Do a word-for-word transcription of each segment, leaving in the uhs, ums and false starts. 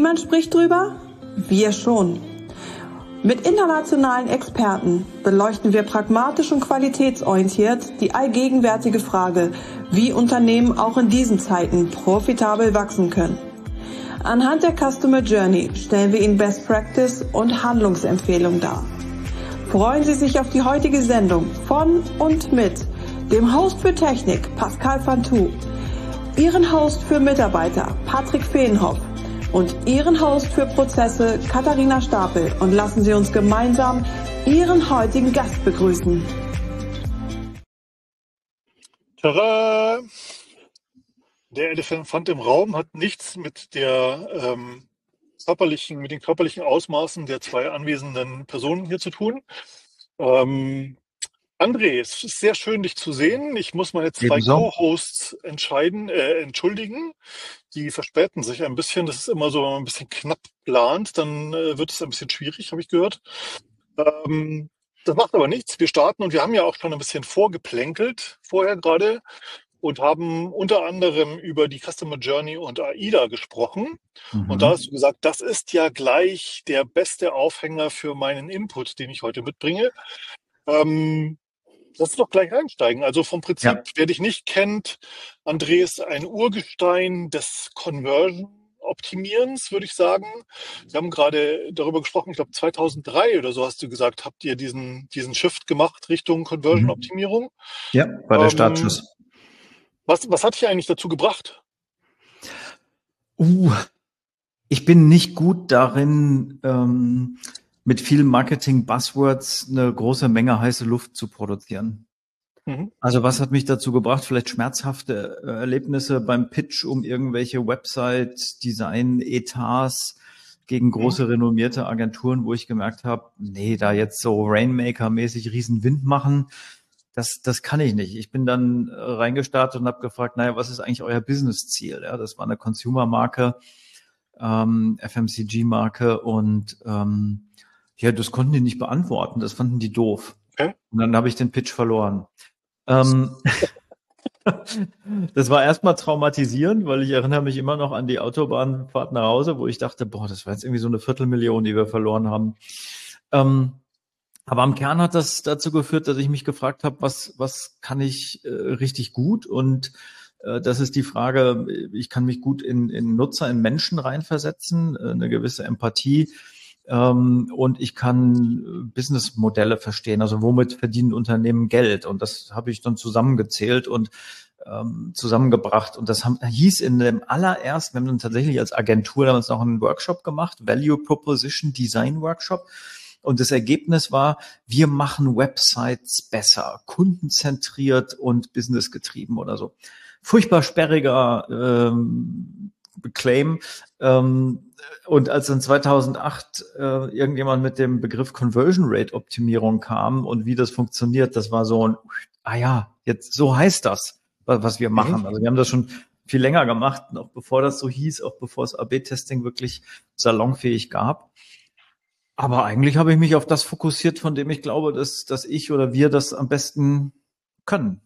Niemand spricht drüber? Wir schon. Mit internationalen Experten beleuchten wir pragmatisch und qualitätsorientiert die allgegenwärtige Frage, wie Unternehmen auch in diesen Zeiten profitabel wachsen können. Anhand der Customer Journey stellen wir Ihnen Best Practice und Handlungsempfehlungen dar. Freuen Sie sich auf die heutige Sendung von und mit dem Host für Technik Pascal Fantou, Ihren Host für Mitarbeiter Patrick Feenhoff und Ihren Host für Prozesse Katharina Stapel, und lassen Sie uns gemeinsam Ihren heutigen Gast begrüßen. Tada! Der Elefant im Raum hat nichts mit der ähm, körperlichen, mit den körperlichen Ausmaßen der zwei anwesenden Personen hier zu tun. Ähm, André, es ist sehr schön, dich zu sehen. Ich muss meine zwei Ebenso. Co-Hosts entscheiden, äh, entschuldigen. Die verspäten sich ein bisschen. Das ist immer so, wenn man ein bisschen knapp plant, dann äh, wird es ein bisschen schwierig, habe ich gehört. Ähm, das macht aber nichts. Wir starten, und wir haben ja auch schon ein bisschen vorgeplänkelt vorher gerade und haben unter anderem über die Customer Journey und AIDA gesprochen. Mhm. Und da hast du gesagt, das ist ja gleich der beste Aufhänger für meinen Input, den ich heute mitbringe. Ähm, Lass uns doch gleich einsteigen. Also vom Prinzip, Ja. wer dich nicht kennt, André ist ein Urgestein des Conversion-Optimierens, würde ich sagen. Wir haben gerade darüber gesprochen, ich glaube zweitausenddrei oder so hast du gesagt, habt ihr diesen, diesen Shift gemacht Richtung Conversion-Optimierung. Ja, bei der Ähm, Startschuss. Was, was hat dich eigentlich dazu gebracht? Uh, ich bin nicht gut darin, ähm, mit vielen Marketing-Buzzwords eine große Menge heiße Luft zu produzieren. Mhm. Also was hat mich dazu gebracht? Vielleicht schmerzhafte äh, Erlebnisse beim Pitch um irgendwelche Website-Design-Etats gegen große renommierte Agenturen, wo ich gemerkt habe, nee, da jetzt so Rainmaker-mäßig riesen Wind machen, das, das kann ich nicht. Ich bin dann äh, reingestartet und habe gefragt, naja, was ist eigentlich euer Business-Ziel? Ja, das war eine Consumer-Marke, ähm, F M C G-Marke, und ähm, ja, das konnten die nicht beantworten. Das fanden die doof. Okay. Und dann habe ich den Pitch verloren. Ähm, das war erstmal traumatisierend, weil ich erinnere mich immer noch an die Autobahnfahrt nach Hause, wo ich dachte, boah, das war jetzt irgendwie so eine Viertelmillion, die wir verloren haben. Ähm, aber im Kern hat das dazu geführt, dass ich mich gefragt habe, was, was kann ich äh, richtig gut? Und äh, das ist die Frage, ich kann mich gut in, in Nutzer, in Menschen reinversetzen, äh, eine gewisse Empathie. Ähm, und ich kann Businessmodelle verstehen, also womit verdienen Unternehmen Geld, und das habe ich dann zusammengezählt und ähm, zusammengebracht, und das haben, hieß in dem allerersten, wir haben dann tatsächlich als Agentur damals noch einen Workshop gemacht, Value Proposition Design Workshop, und das Ergebnis war, wir machen Websites besser, kundenzentriert und businessgetrieben oder so. Furchtbar sperriger ähm, Claim. Ähm, und als dann zweitausendacht äh, irgendjemand mit dem Begriff Conversion Rate Optimierung kam und wie das funktioniert, das war so ein, ah ja, jetzt so heißt das, was wir machen. Mhm. Also wir haben das schon viel länger gemacht, noch bevor das so hieß, auch bevor es A B-Testing wirklich salonfähig gab. Aber eigentlich habe ich mich auf das fokussiert, von dem ich glaube, dass, dass ich oder wir das am besten können.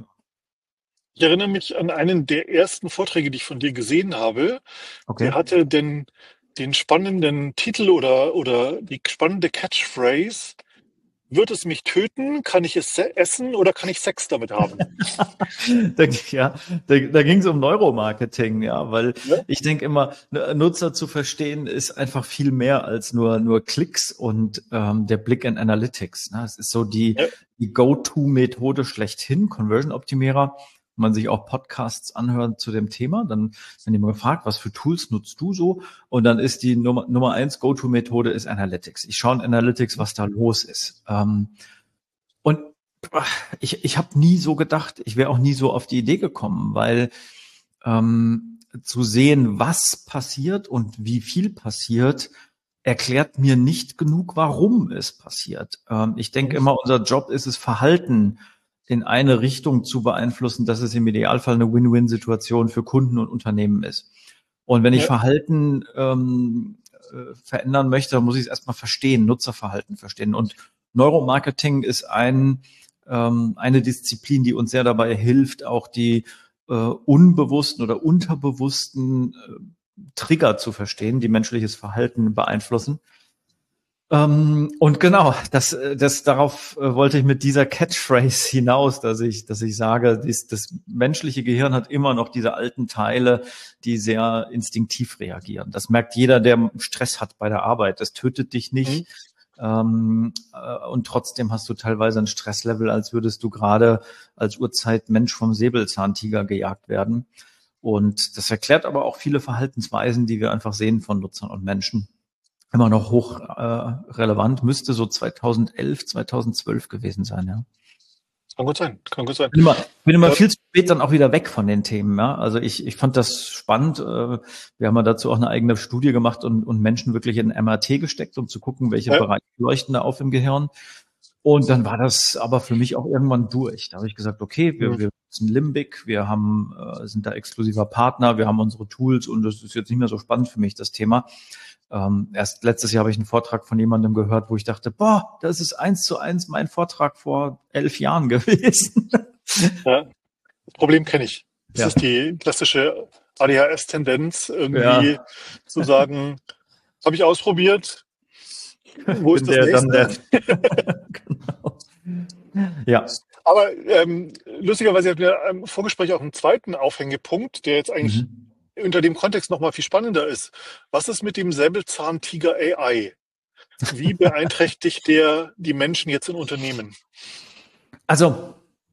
Ich erinnere mich an einen der ersten Vorträge, die ich von dir gesehen habe. Okay. Der hatte den, den spannenden Titel oder, oder die spannende Catchphrase: Wird es mich töten? Kann ich es se- essen oder kann ich Sex damit haben? da, ja, da, da ging es um Neuromarketing, ja, weil Ja. ich denke immer, Nutzer zu verstehen ist einfach viel mehr als nur nur Klicks und ähm, der Blick in Analytics. Ne? Es ist so die, Ja. die Go-To-Methode schlechthin, Conversion-Optimierer. Wenn man sich auch Podcasts anhört zu dem Thema, dann wenn jemand gefragt, was für Tools nutzt du so? Und dann ist die Nummer, Nummer eins Go-To-Methode ist Analytics. Ich schaue in Analytics, was da los ist. Ähm, und ich, ich habe nie so gedacht, ich wäre auch nie so auf die Idee gekommen, weil ähm, zu sehen, was passiert und wie viel passiert, erklärt mir nicht genug, warum es passiert. Ähm, ich denke immer, unser Job ist es, Verhalten in eine Richtung zu beeinflussen, dass es im Idealfall eine Win-Win-Situation für Kunden und Unternehmen ist. Und wenn ich Ja. Verhalten ähm, äh, verändern möchte, dann muss ich es erstmal verstehen, Nutzerverhalten verstehen. Und Neuromarketing ist ein, ähm, eine Disziplin, die uns sehr dabei hilft, auch die äh, unbewussten oder unterbewussten äh, Trigger zu verstehen, die menschliches Verhalten beeinflussen. Ähm, und genau, das, das darauf äh, wollte ich mit dieser Catchphrase hinaus, dass ich, dass ich sage, dies, das menschliche Gehirn hat immer noch diese alten Teile, die sehr instinktiv reagieren. Das merkt jeder, der Stress hat bei der Arbeit. Das tötet dich nicht. Mhm. Ähm, äh, und trotzdem hast du teilweise ein Stresslevel, als würdest du gerade als Urzeitmensch vom Säbelzahntiger gejagt werden. Und das erklärt aber auch viele Verhaltensweisen, die wir einfach sehen von Nutzern und Menschen. Immer noch hoch äh, relevant, müsste so zweitausendelf, zweitausendzwölf gewesen sein, ja. Kann gut sein, kann gut sein. Ich bin immer, bin immer ja. viel zu spät dann auch wieder weg von den Themen, ja. Also ich, ich fand das spannend. Wir haben ja dazu auch eine eigene Studie gemacht und, und Menschen wirklich in M R T gesteckt, um zu gucken, welche ja. Bereiche leuchten da auf im Gehirn. Und dann war das aber für mich auch irgendwann durch. Da habe ich gesagt, okay, wir, wir nutzen Limbic, wir haben, äh, sind da exklusiver Partner, wir haben unsere Tools und das ist jetzt nicht mehr so spannend für mich, das Thema. Ähm, erst letztes Jahr habe ich einen Vortrag von jemandem gehört, wo ich dachte, boah, das ist eins zu eins mein Vortrag vor elf Jahren gewesen. Ja, das Problem kenne ich. Das ja. ist die klassische A D H S-Tendenz, irgendwie ja. zu sagen, habe ich ausprobiert, wo ist das der, nächste? Der. Genau. Ja. Aber ähm, lustigerweise hatten wir im Vorgespräch auch einen zweiten Aufhängepunkt, der jetzt eigentlich mhm. unter dem Kontext nochmal viel spannender ist. Was ist mit dem Säbelzahntiger A I? Wie beeinträchtigt der die Menschen jetzt in Unternehmen? Also,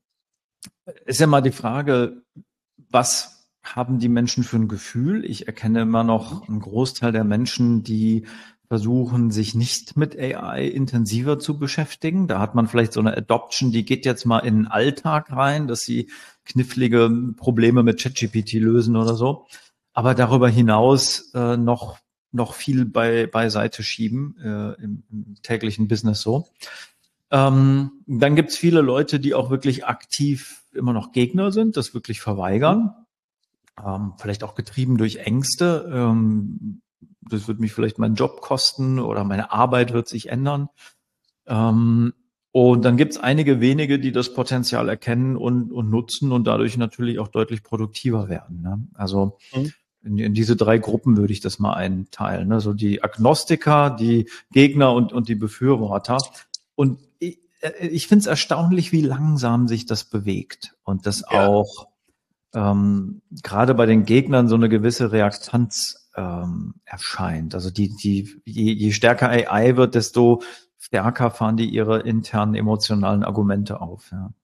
ist ja mal die Frage, was haben die Menschen für ein Gefühl? Ich erkenne immer noch einen Großteil der Menschen, die versuchen, sich nicht mit A I intensiver zu beschäftigen. Da hat man vielleicht so eine Adoption, die geht jetzt mal in den Alltag rein, dass sie knifflige Probleme mit ChatGPT lösen oder so. Aber darüber hinaus äh, noch noch viel bei beiseite schieben äh, im, im täglichen Business so. Ähm, dann gibt's viele Leute, die auch wirklich aktiv immer noch Gegner sind, das wirklich verweigern. Ähm, vielleicht auch getrieben durch Ängste. Ähm, das wird mich vielleicht meinen Job kosten oder meine Arbeit wird sich ändern. Ähm, und dann gibt's einige wenige, die das Potenzial erkennen und, und nutzen und dadurch natürlich auch deutlich produktiver werden. Ne? Also mhm. In, in diese drei Gruppen würde ich das mal einteilen. Ne? So die Agnostiker, die Gegner und, und die Befürworter. Und ich, ich finde es erstaunlich, wie langsam sich das bewegt. Und dass ja. auch ähm, gerade bei den Gegnern so eine gewisse Reaktanz ähm, erscheint. Also die, die, je, je stärker A I wird, desto stärker fahren die ihre internen emotionalen Argumente auf. Ja.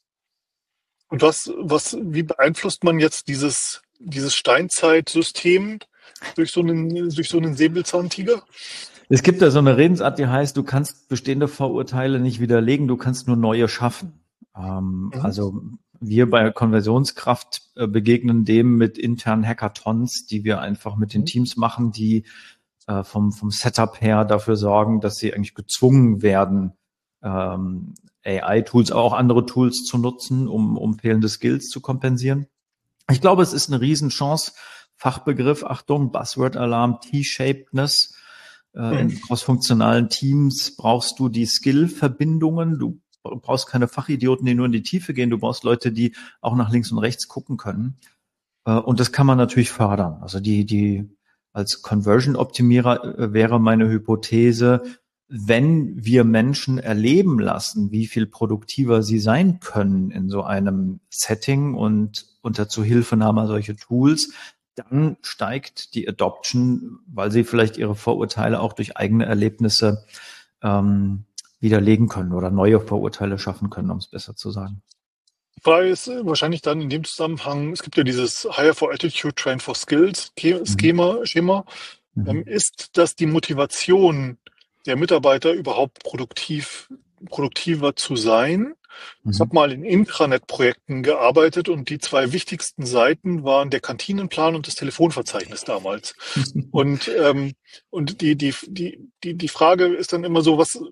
Und was, was, wie beeinflusst man jetzt dieses dieses Steinzeitsystem durch so einen, durch so einen Säbelzahntiger? Es gibt da so eine Redensart, die heißt, du kannst bestehende Vorurteile nicht widerlegen, du kannst nur neue schaffen. Ähm, mhm. Also wir bei Konversionskraft äh, begegnen dem mit internen Hackathons, die wir einfach mit den mhm. Teams machen, die äh, vom, vom Setup her dafür sorgen, dass sie eigentlich gezwungen werden, ähm, A I-Tools, aber auch andere Tools zu nutzen, um, um fehlende Skills zu kompensieren. Ich glaube, es ist eine Riesenchance. Fachbegriff, Achtung, Buzzword-Alarm, T-Shapedness. Äh, in crossfunktionalen Teams brauchst du die Skill-Verbindungen. Du brauchst keine Fachidioten, die nur in die Tiefe gehen. Du brauchst Leute, die auch nach links und rechts gucken können. Äh, und das kann man natürlich fördern. Also die, die als Conversion-Optimierer äh, wäre meine Hypothese, wenn wir Menschen erleben lassen, wie viel produktiver sie sein können in so einem Setting und unter Zuhilfenahme solche Tools, dann steigt die Adoption, weil sie vielleicht ihre Vorurteile auch durch eigene Erlebnisse ähm, widerlegen können oder neue Vorurteile schaffen können, um es besser zu sagen. Die Frage ist wahrscheinlich dann in dem Zusammenhang, es gibt ja dieses Hire for Attitude, Train for Skills Schema, mhm. Schema. Mhm. Ist das die Motivation der Mitarbeiter überhaupt produktiv, produktiver zu sein? Mhm. Ich habe mal in Intranet-Projekten gearbeitet und die zwei wichtigsten Seiten waren der Kantinenplan und das Telefonverzeichnis damals. und ähm, und die, die, die, die, die Frage ist dann immer so, was,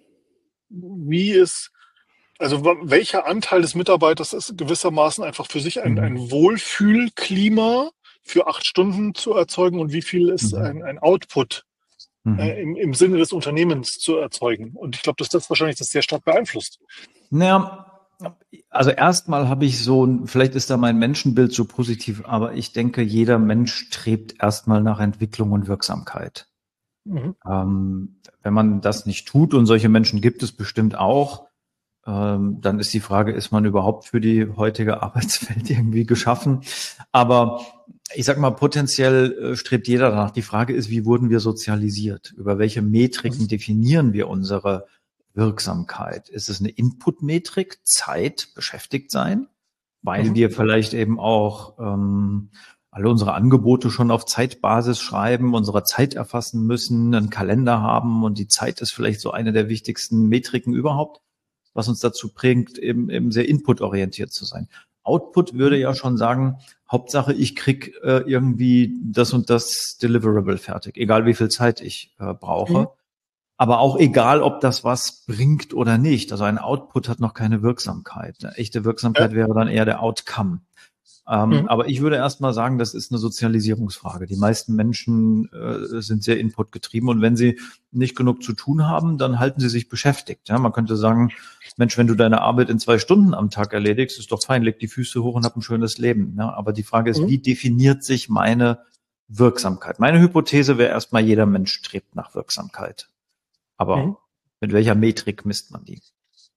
wie ist, also welcher Anteil des Mitarbeiters ist gewissermaßen einfach für sich ein, mhm. ein Wohlfühlklima für acht Stunden zu erzeugen und wie viel ist mhm. ein, ein Output Mhm. Äh, im, im Sinne des Unternehmens zu erzeugen. Und ich glaube, dass das wahrscheinlich das sehr stark beeinflusst. Naja, Also erstmal habe ich so, vielleicht ist da mein Menschenbild so positiv, aber ich denke, jeder Mensch strebt erstmal nach Entwicklung und Wirksamkeit. Mhm. Ähm, wenn man das nicht tut, und solche Menschen gibt es bestimmt auch, ähm, dann ist die Frage, ist man überhaupt für die heutige Arbeitswelt irgendwie geschaffen? Aber ich sag mal, potenziell äh, strebt jeder danach. Die Frage ist, wie wurden wir sozialisiert? Über welche Metriken Mhm. definieren wir unsere Wirksamkeit? Ist es eine Input-Metrik, Zeit, beschäftigt sein, weil Mhm. wir vielleicht eben auch ähm, alle unsere Angebote schon auf Zeitbasis schreiben, unsere Zeit erfassen müssen, einen Kalender haben und die Zeit ist vielleicht so eine der wichtigsten Metriken überhaupt, was uns dazu prägt, eben, eben sehr inputorientiert zu sein. Output würde Mhm. ja schon sagen, Hauptsache ich krieg äh, irgendwie das und das Deliverable fertig, egal wie viel Zeit ich äh, Mhm. brauche. Aber auch egal, ob das was bringt oder nicht. Also ein Output hat noch keine Wirksamkeit. Eine echte Ja. Wirksamkeit wäre dann eher der Outcome. Ähm, Mhm. aber ich würde erst mal sagen, das ist eine Sozialisierungsfrage. Die meisten Menschen äh, sind sehr inputgetrieben und wenn sie nicht genug zu tun haben, dann halten sie sich beschäftigt. Ja, man könnte sagen, Mensch, wenn du deine Arbeit in zwei Stunden am Tag erledigst, ist doch fein, leg die Füße hoch und hab ein schönes Leben. Ja, aber die Frage ist, Mhm. wie definiert sich meine Wirksamkeit? Meine Hypothese wäre erstmal, jeder Mensch strebt nach Wirksamkeit. Mhm. Aber mit welcher Metrik misst man die?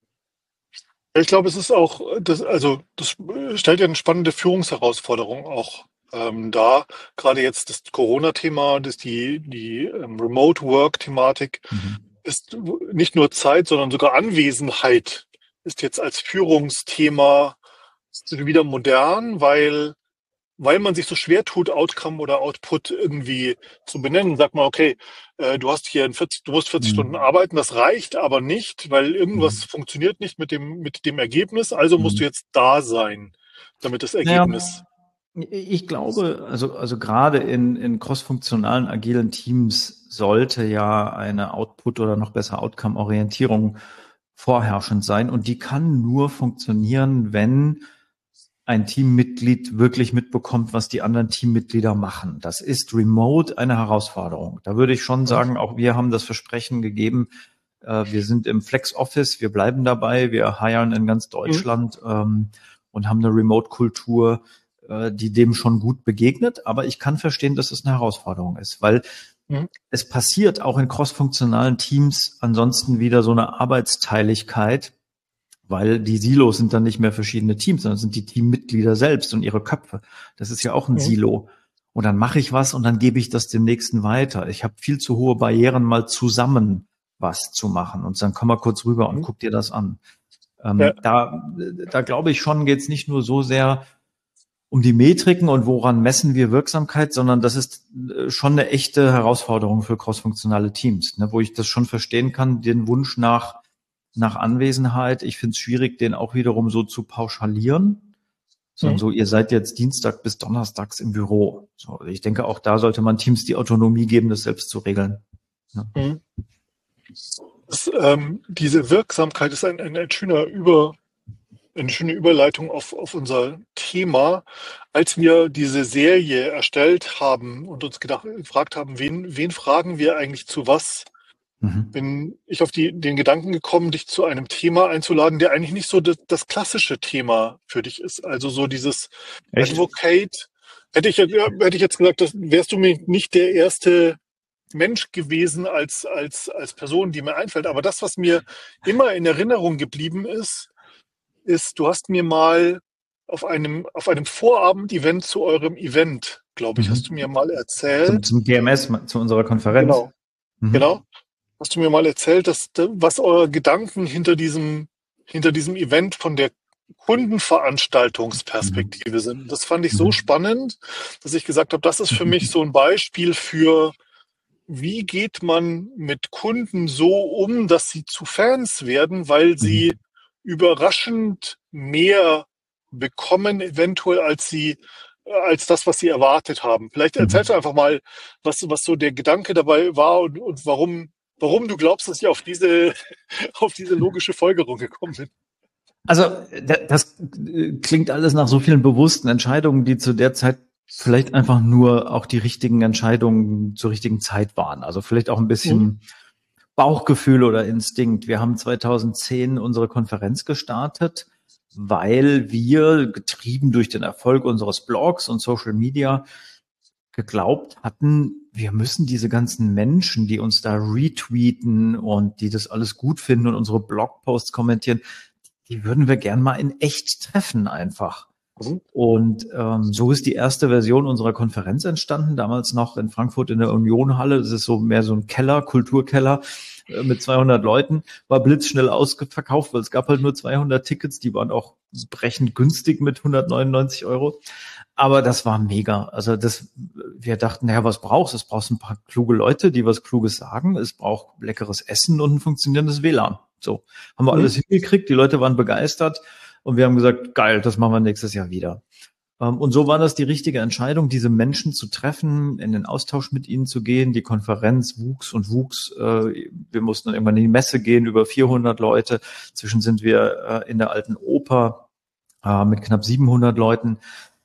Ich glaube, es ist auch, das, also das stellt ja eine spannende Führungsherausforderung auch ähm, dar. Gerade jetzt das Corona-Thema, das die, die ähm, Remote-Work-Thematik Mhm. ist nicht nur Zeit, sondern sogar Anwesenheit ist jetzt als Führungsthema wieder modern, weil weil man sich so schwer tut, Outcome oder Output irgendwie zu benennen. Sagt man, okay, äh, du hast hier ein vierzig, du musst vierzig Stunden Mhm. arbeiten, das reicht aber nicht, weil irgendwas Mhm. funktioniert nicht mit dem, mit dem Ergebnis, also musst du Mhm. jetzt da sein, damit das Naja, Ergebnis. ich glaube, also, also gerade in, in crossfunktionalen, agilen Teams sollte ja eine Output- oder noch besser Outcome-Orientierung vorherrschend sein. Und die kann nur funktionieren, wenn ein Teammitglied wirklich mitbekommt, was die anderen Teammitglieder machen. Das ist remote eine Herausforderung. Da würde ich schon Mhm. sagen, auch wir haben das Versprechen gegeben, äh, wir sind im Flex Office, wir bleiben dabei, wir hiren in ganz Mhm. Deutschland ähm, und haben eine Remote-Kultur, äh, die dem schon gut begegnet. Aber ich kann verstehen, dass es eine Herausforderung ist, weil Mhm. es passiert auch in crossfunktionalen Teams ansonsten wieder so eine Arbeitsteiligkeit, weil die Silos sind dann nicht mehr verschiedene Teams, sondern sind die Teammitglieder selbst und ihre Köpfe. Das ist ja auch ein Mhm. Silo. Und dann mache ich was und dann gebe ich das dem Nächsten weiter. Ich habe viel zu hohe Barrieren, mal zusammen was zu machen. Und dann komm mal kurz rüber und Mhm. guck dir das an. Ja. Ähm, da, da glaube ich schon, geht es nicht nur so sehr um die Metriken und woran messen wir Wirksamkeit, sondern das ist äh, schon eine echte Herausforderung für crossfunktionale Teams, ne, wo ich das schon verstehen kann, den Wunsch nach nach Anwesenheit. Ich finde es schwierig, den auch wiederum so zu pauschalieren, sondern Mhm. so, ihr seid jetzt Dienstag bis Donnerstags im Büro. So, ich denke, auch da sollte man Teams die Autonomie geben, das selbst zu regeln. Ja. Mhm. Das, ähm, diese Wirksamkeit ist ein, ein, ein schöner Über, eine schöne Überleitung auf, auf unser Thema. Als wir diese Serie erstellt haben und uns gedacht, gefragt haben, wen, wen fragen wir eigentlich zu was, Mhm. bin ich auf die, den Gedanken gekommen, dich zu einem Thema einzuladen, der eigentlich nicht so das, das klassische Thema für dich ist. Also so dieses Echt? Advocate. Hätte ich, ja, hätte ich jetzt gesagt, das wärst du mir nicht der erste Mensch gewesen als, als, als Person, die mir einfällt. Aber das, was mir immer in Erinnerung geblieben ist, ist, du hast mir mal auf einem, auf einem Vorabend-Event zu eurem Event, glaube ich, hast du Mhm. mir mal Zum, erzählt. zum G M S, zu unserer Konferenz. Genau, Mhm. genau. Hast du mir mal erzählt, dass, was eure Gedanken hinter diesem, hinter diesem Event von der Mhm. Kundenveranstaltungsperspektive sind. Das fand ich so Mhm. spannend, dass ich gesagt habe, das ist für mich so ein Beispiel für, wie geht man mit Kunden so um, dass sie zu Fans werden, weil sie Mhm. überraschend mehr bekommen, eventuell als sie, als das, was sie erwartet haben. Vielleicht erzählst du Mhm. einfach mal, was, was so der Gedanke dabei war und, und warum, warum du glaubst, dass ich auf diese, auf diese logische Folgerung gekommen bin. Also da- das äh, klingt alles nach so vielen bewussten Entscheidungen, die zu der Zeit vielleicht einfach nur auch die richtigen Entscheidungen zur richtigen Zeit waren. Also vielleicht auch ein Mhm. bisschen Bauchgefühl oder Instinkt. Wir haben zweitausendzehn unsere Konferenz gestartet weil wir, getrieben durch den Erfolg unseres Blogs und Social Media, geglaubt hatten, wir müssen diese ganzen Menschen, die uns da retweeten und die das alles gut finden und unsere Blogposts kommentieren, die würden wir gern mal in echt treffen einfach. Mhm. Und ähm, so ist die erste Version unserer Konferenz entstanden, damals noch in Frankfurt in der Unionhalle. Das ist so mehr so ein Keller, Kulturkeller äh, mit zweihundert Leuten, war blitzschnell ausverkauft, weil es gab halt nur zweihundert Tickets, die waren auch brechend günstig mit hundertneunundneunzig Euro. Aber das war mega. Also das, wir dachten, naja, was brauchst du? Es brauchst ein paar kluge Leute, die was Kluges sagen. Es braucht leckeres Essen und ein funktionierendes W L A N. So, haben wir mhm. alles hingekriegt. Die Leute waren begeistert und wir haben gesagt, geil, das machen wir nächstes Jahr wieder. Und so war das die richtige Entscheidung, diese Menschen zu treffen, in den Austausch mit ihnen zu gehen. Die Konferenz wuchs und wuchs. Wir mussten dann irgendwann in die Messe gehen, über vierhundert Leute. Inzwischen sind wir in der Alten Oper mit knapp siebenhundert Leuten.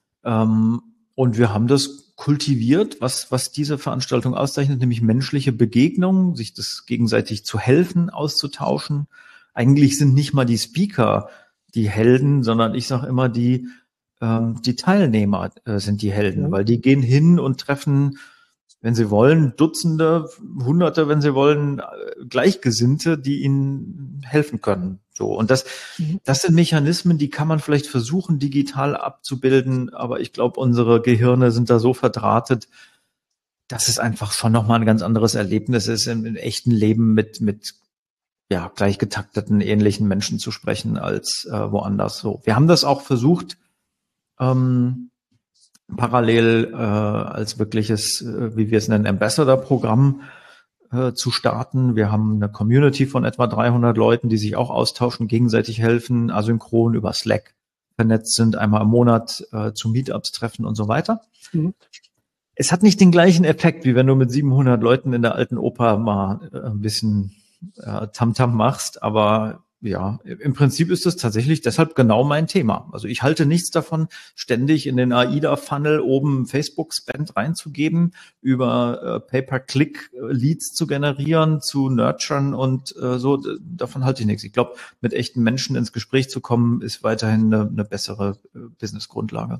Und wir haben das kultiviert, was, was diese Veranstaltung auszeichnet, nämlich menschliche Begegnungen, sich das gegenseitig zu helfen, auszutauschen. Eigentlich sind nicht mal die Speaker die Helden, sondern ich sage immer, die, ähm, die Teilnehmer äh, sind die Helden, mhm. weil die gehen hin und treffen, wenn sie wollen, Dutzende, Hunderte, wenn sie wollen, Gleichgesinnte, die ihnen helfen können. So. Und das, mhm. das sind Mechanismen, die kann man vielleicht versuchen, digital abzubilden. Aber ich glaube, unsere Gehirne sind da so verdrahtet, dass es einfach schon nochmal ein ganz anderes Erlebnis ist, im, im echten Leben mit, mit, ja, gleich getakteten, ähnlichen Menschen zu sprechen als äh, woanders. So. Wir haben das auch versucht, ähm, parallel äh, als wirkliches, äh, wie wir es nennen, Ambassador-Programm äh, zu starten. Wir haben eine Community von etwa dreihundert Leuten, die sich auch austauschen, gegenseitig helfen, asynchron über Slack vernetzt sind, einmal im Monat äh, zu Meetups treffen und so weiter. Mhm. Es hat nicht den gleichen Effekt, wie wenn du mit siebenhundert Leuten in der Alten Oper mal äh, ein bisschen äh, Tamtam machst, aber ja, im Prinzip ist es tatsächlich deshalb genau mein Thema. Also ich halte nichts davon, ständig in den AIDA-Funnel oben Facebook-Spend reinzugeben, über äh, Pay-per-Click-Leads zu generieren, zu nurturen und äh, so. Davon halte ich nichts. Ich glaube, mit echten Menschen ins Gespräch zu kommen, ist weiterhin eine, eine bessere äh, Business-Grundlage.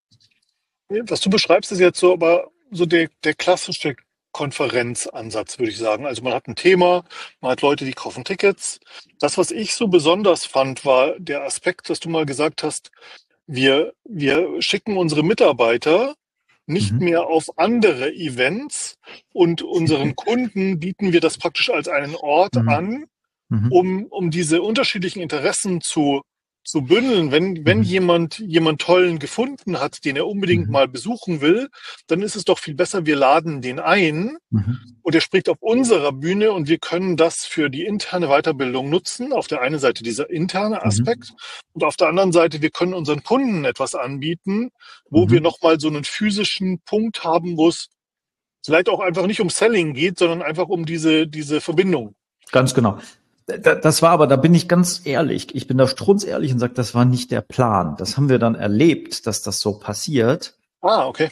Was du beschreibst, ist jetzt so, aber so der, der klassische Konferenzansatz, würde ich sagen. Also man hat ein Thema, man hat Leute, die kaufen Tickets. Das, was ich so besonders fand, war der Aspekt, dass du mal gesagt hast, wir, wir schicken unsere Mitarbeiter nicht mhm. mehr auf andere Events und unseren Kunden bieten wir das praktisch als einen Ort mhm. an, mhm. um, um diese unterschiedlichen Interessen zu zu bündeln. Wenn, wenn mhm. jemand, jemand Tollen gefunden hat, den er unbedingt mhm. mal besuchen will, dann ist es doch viel besser, wir laden den ein mhm. und er spricht auf unserer Bühne und wir können das für die interne Weiterbildung nutzen. Auf der einen Seite dieser interne Aspekt mhm. und auf der anderen Seite, wir können unseren Kunden etwas anbieten, wo mhm. wir nochmal so einen physischen Punkt haben, wo es vielleicht auch einfach nicht um Selling geht, sondern einfach um diese, diese Verbindung. Ganz genau. Das war aber, da bin ich ganz ehrlich, ich bin da strunzehrlich und sage, das war nicht der Plan. Das haben wir dann erlebt, dass das so passiert. Ah, okay.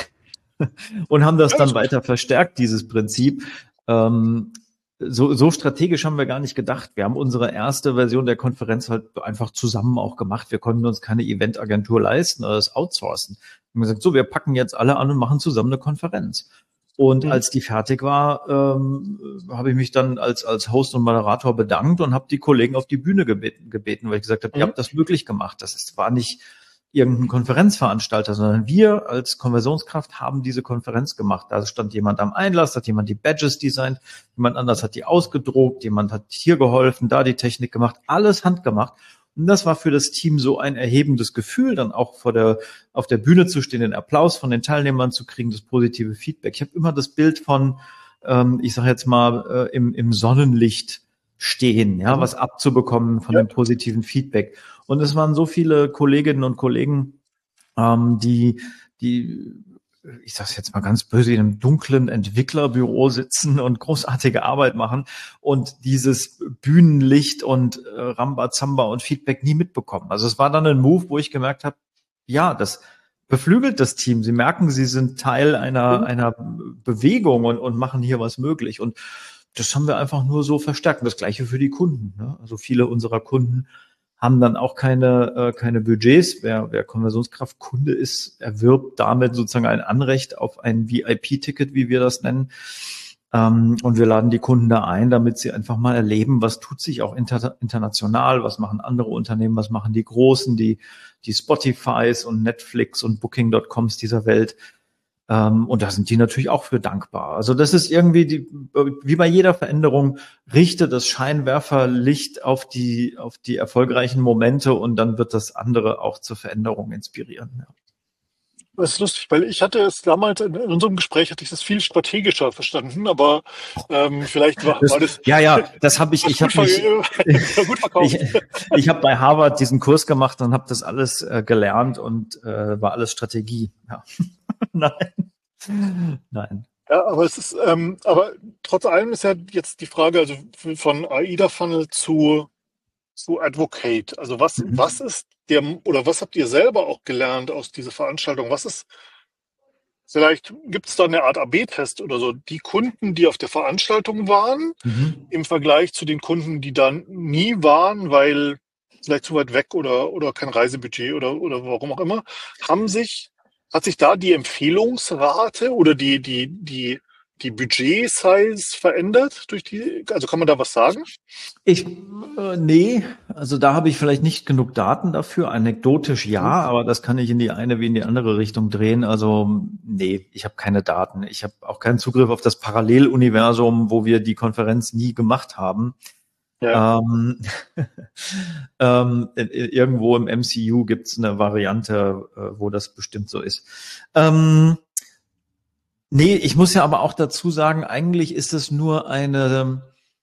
Und haben das dann weiter verstärkt, dieses Prinzip. Ähm, so, so strategisch haben wir gar nicht gedacht. Wir haben unsere erste Version der Konferenz halt einfach zusammen auch gemacht. Wir konnten uns keine Eventagentur leisten oder das outsourcen. Wir haben gesagt, so, wir packen jetzt alle an und machen zusammen eine Konferenz. Und mhm. als die fertig war, ähm, habe ich mich dann als als Host und Moderator bedankt und habe die Kollegen auf die Bühne gebeten, gebeten weil ich gesagt habe, mhm. ihr habt das möglich gemacht. Das ist, war nicht irgendein Konferenzveranstalter, sondern wir als Konversionskraft haben diese Konferenz gemacht. Da stand jemand am Einlass, hat jemand die Badges designt, jemand anders hat die ausgedruckt, jemand hat hier geholfen, da die Technik gemacht, alles handgemacht. Und das war für das Team so ein erhebendes Gefühl, dann auch vor der, auf der Bühne zu stehen, den Applaus von den Teilnehmern zu kriegen, das positive Feedback. Ich habe immer das Bild von, ähm, ich sage jetzt mal, äh, im, im Sonnenlicht stehen, ja, was abzubekommen von ja. dem positiven Feedback. Und es waren so viele Kolleginnen und Kollegen, ähm, die, die, ich sage es jetzt mal ganz böse, in einem dunklen Entwicklerbüro sitzen und großartige Arbeit machen und dieses Bühnenlicht und äh, Rambazamba und Feedback nie mitbekommen. Also es war dann ein Move, wo ich gemerkt habe, ja, das beflügelt das Team. Sie merken, sie sind Teil einer mhm. einer Bewegung und, und machen hier was möglich. Und das haben wir einfach nur so verstärkt. Und das Gleiche für die Kunden. Ne? Also viele unserer Kunden haben dann auch keine äh, keine Budgets. Wer, wer Konversionskraftkunde ist, erwirbt damit sozusagen ein Anrecht auf ein V I P-Ticket, wie wir das nennen. Ähm, und wir laden die Kunden da ein, damit sie einfach mal erleben, was tut sich auch inter, international, was machen andere Unternehmen, was machen die Großen, die die Spotifys und Netflix und Booking Punkt coms dieser Welt. Ähm, und da sind die natürlich auch für dankbar. Also das ist irgendwie, die, wie bei jeder Veränderung, richte das Scheinwerferlicht auf die, auf die erfolgreichen Momente und dann wird das andere auch zur Veränderung inspirieren. Ja. Das ist lustig, weil ich hatte es damals in, in unserem Gespräch, hatte ich das viel strategischer verstanden, aber ähm, vielleicht war das, war das... Ja, ja, das habe ich, ich habe mich, gut verkauft. ich, ich habe bei Harvard diesen Kurs gemacht und habe das alles äh, gelernt und äh, war alles Strategie. Ja. Nein, nein. Ja, aber es ist, ähm, aber trotz allem ist ja jetzt die Frage, also von AIDA Funnel zu zu Advocate. Also was, Mhm. was ist der, oder was habt ihr selber auch gelernt aus dieser Veranstaltung? Was ist, vielleicht gibt es da eine Art A B Test oder so, die Kunden, die auf der Veranstaltung waren, Mhm. im Vergleich zu den Kunden, die dann nie waren, weil vielleicht zu weit weg oder, oder kein Reisebudget oder, oder warum auch immer, haben sich, hat sich da die Empfehlungsrate oder die, die, die, die Budget-Size verändert durch die, also kann man da was sagen? Ich, äh, nee, also da habe ich vielleicht nicht genug Daten dafür. Anekdotisch ja, aber das kann ich in die eine wie in die andere Richtung drehen. Also nee, ich habe keine Daten. Ich habe auch keinen Zugriff auf das Paralleluniversum, wo wir die Konferenz nie gemacht haben. Ja. Ähm, ähm, irgendwo im M C U gibt's eine Variante, äh, wo das bestimmt so ist. Ähm, nee, ich muss ja aber auch dazu sagen, eigentlich ist es nur eine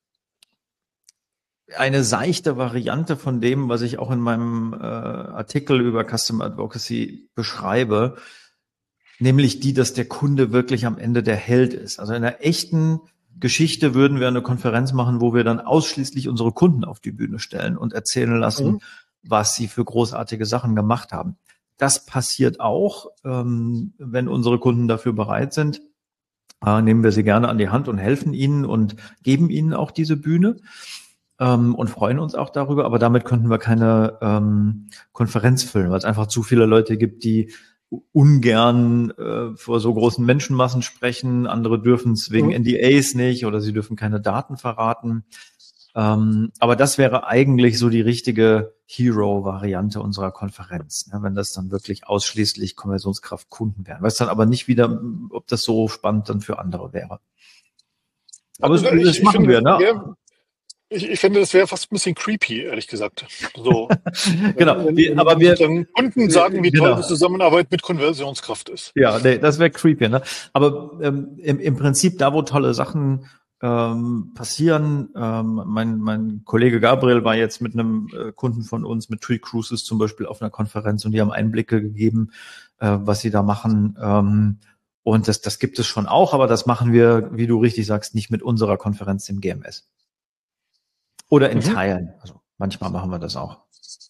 eine seichte Variante von dem, was ich auch in meinem äh, Artikel über Customer Advocacy beschreibe, nämlich die, dass der Kunde wirklich am Ende der Held ist. Also in einer echten Geschichte würden wir eine Konferenz machen, wo wir dann ausschließlich unsere Kunden auf die Bühne stellen und erzählen lassen, mhm. was sie für großartige Sachen gemacht haben. Das passiert auch, ähm, wenn unsere Kunden dafür bereit sind. Äh, nehmen wir sie gerne an die Hand und helfen ihnen und geben ihnen auch diese Bühne. Und freuen uns auch darüber, aber damit könnten wir keine ähm, Konferenz füllen, weil es einfach zu viele Leute gibt, die ungern äh, vor so großen Menschenmassen sprechen. Andere dürfen es wegen mhm. N D As nicht oder sie dürfen keine Daten verraten. Ähm, aber das wäre eigentlich so die richtige Hero-Variante unserer Konferenz, ne, wenn das dann wirklich ausschließlich Konversionskraftkunden wären. Weiß dann aber nicht wieder, ob das so spannend dann für andere wäre. Aber also, das, ich, das machen ich wir, ne? Ja. Ich, ich finde, das wäre fast ein bisschen creepy, ehrlich gesagt. So. Genau. Wenn, wir, wenn aber wir Kunden sagen, wie genau. toll die Zusammenarbeit mit Konversionskraft ist. Ja, nee, das wäre creepy, ne? Aber ähm, im, im Prinzip da, wo tolle Sachen ähm, passieren, ähm, mein, mein Kollege Gabriel war jetzt mit einem äh, Kunden von uns, mit Tree Cruises zum Beispiel, auf einer Konferenz und die haben Einblicke gegeben, äh, was sie da machen. Ähm, und das, das gibt es schon auch, aber das machen wir, wie du richtig sagst, nicht mit unserer Konferenz im G M S. Oder in mhm. Teilen. Also manchmal machen wir das auch.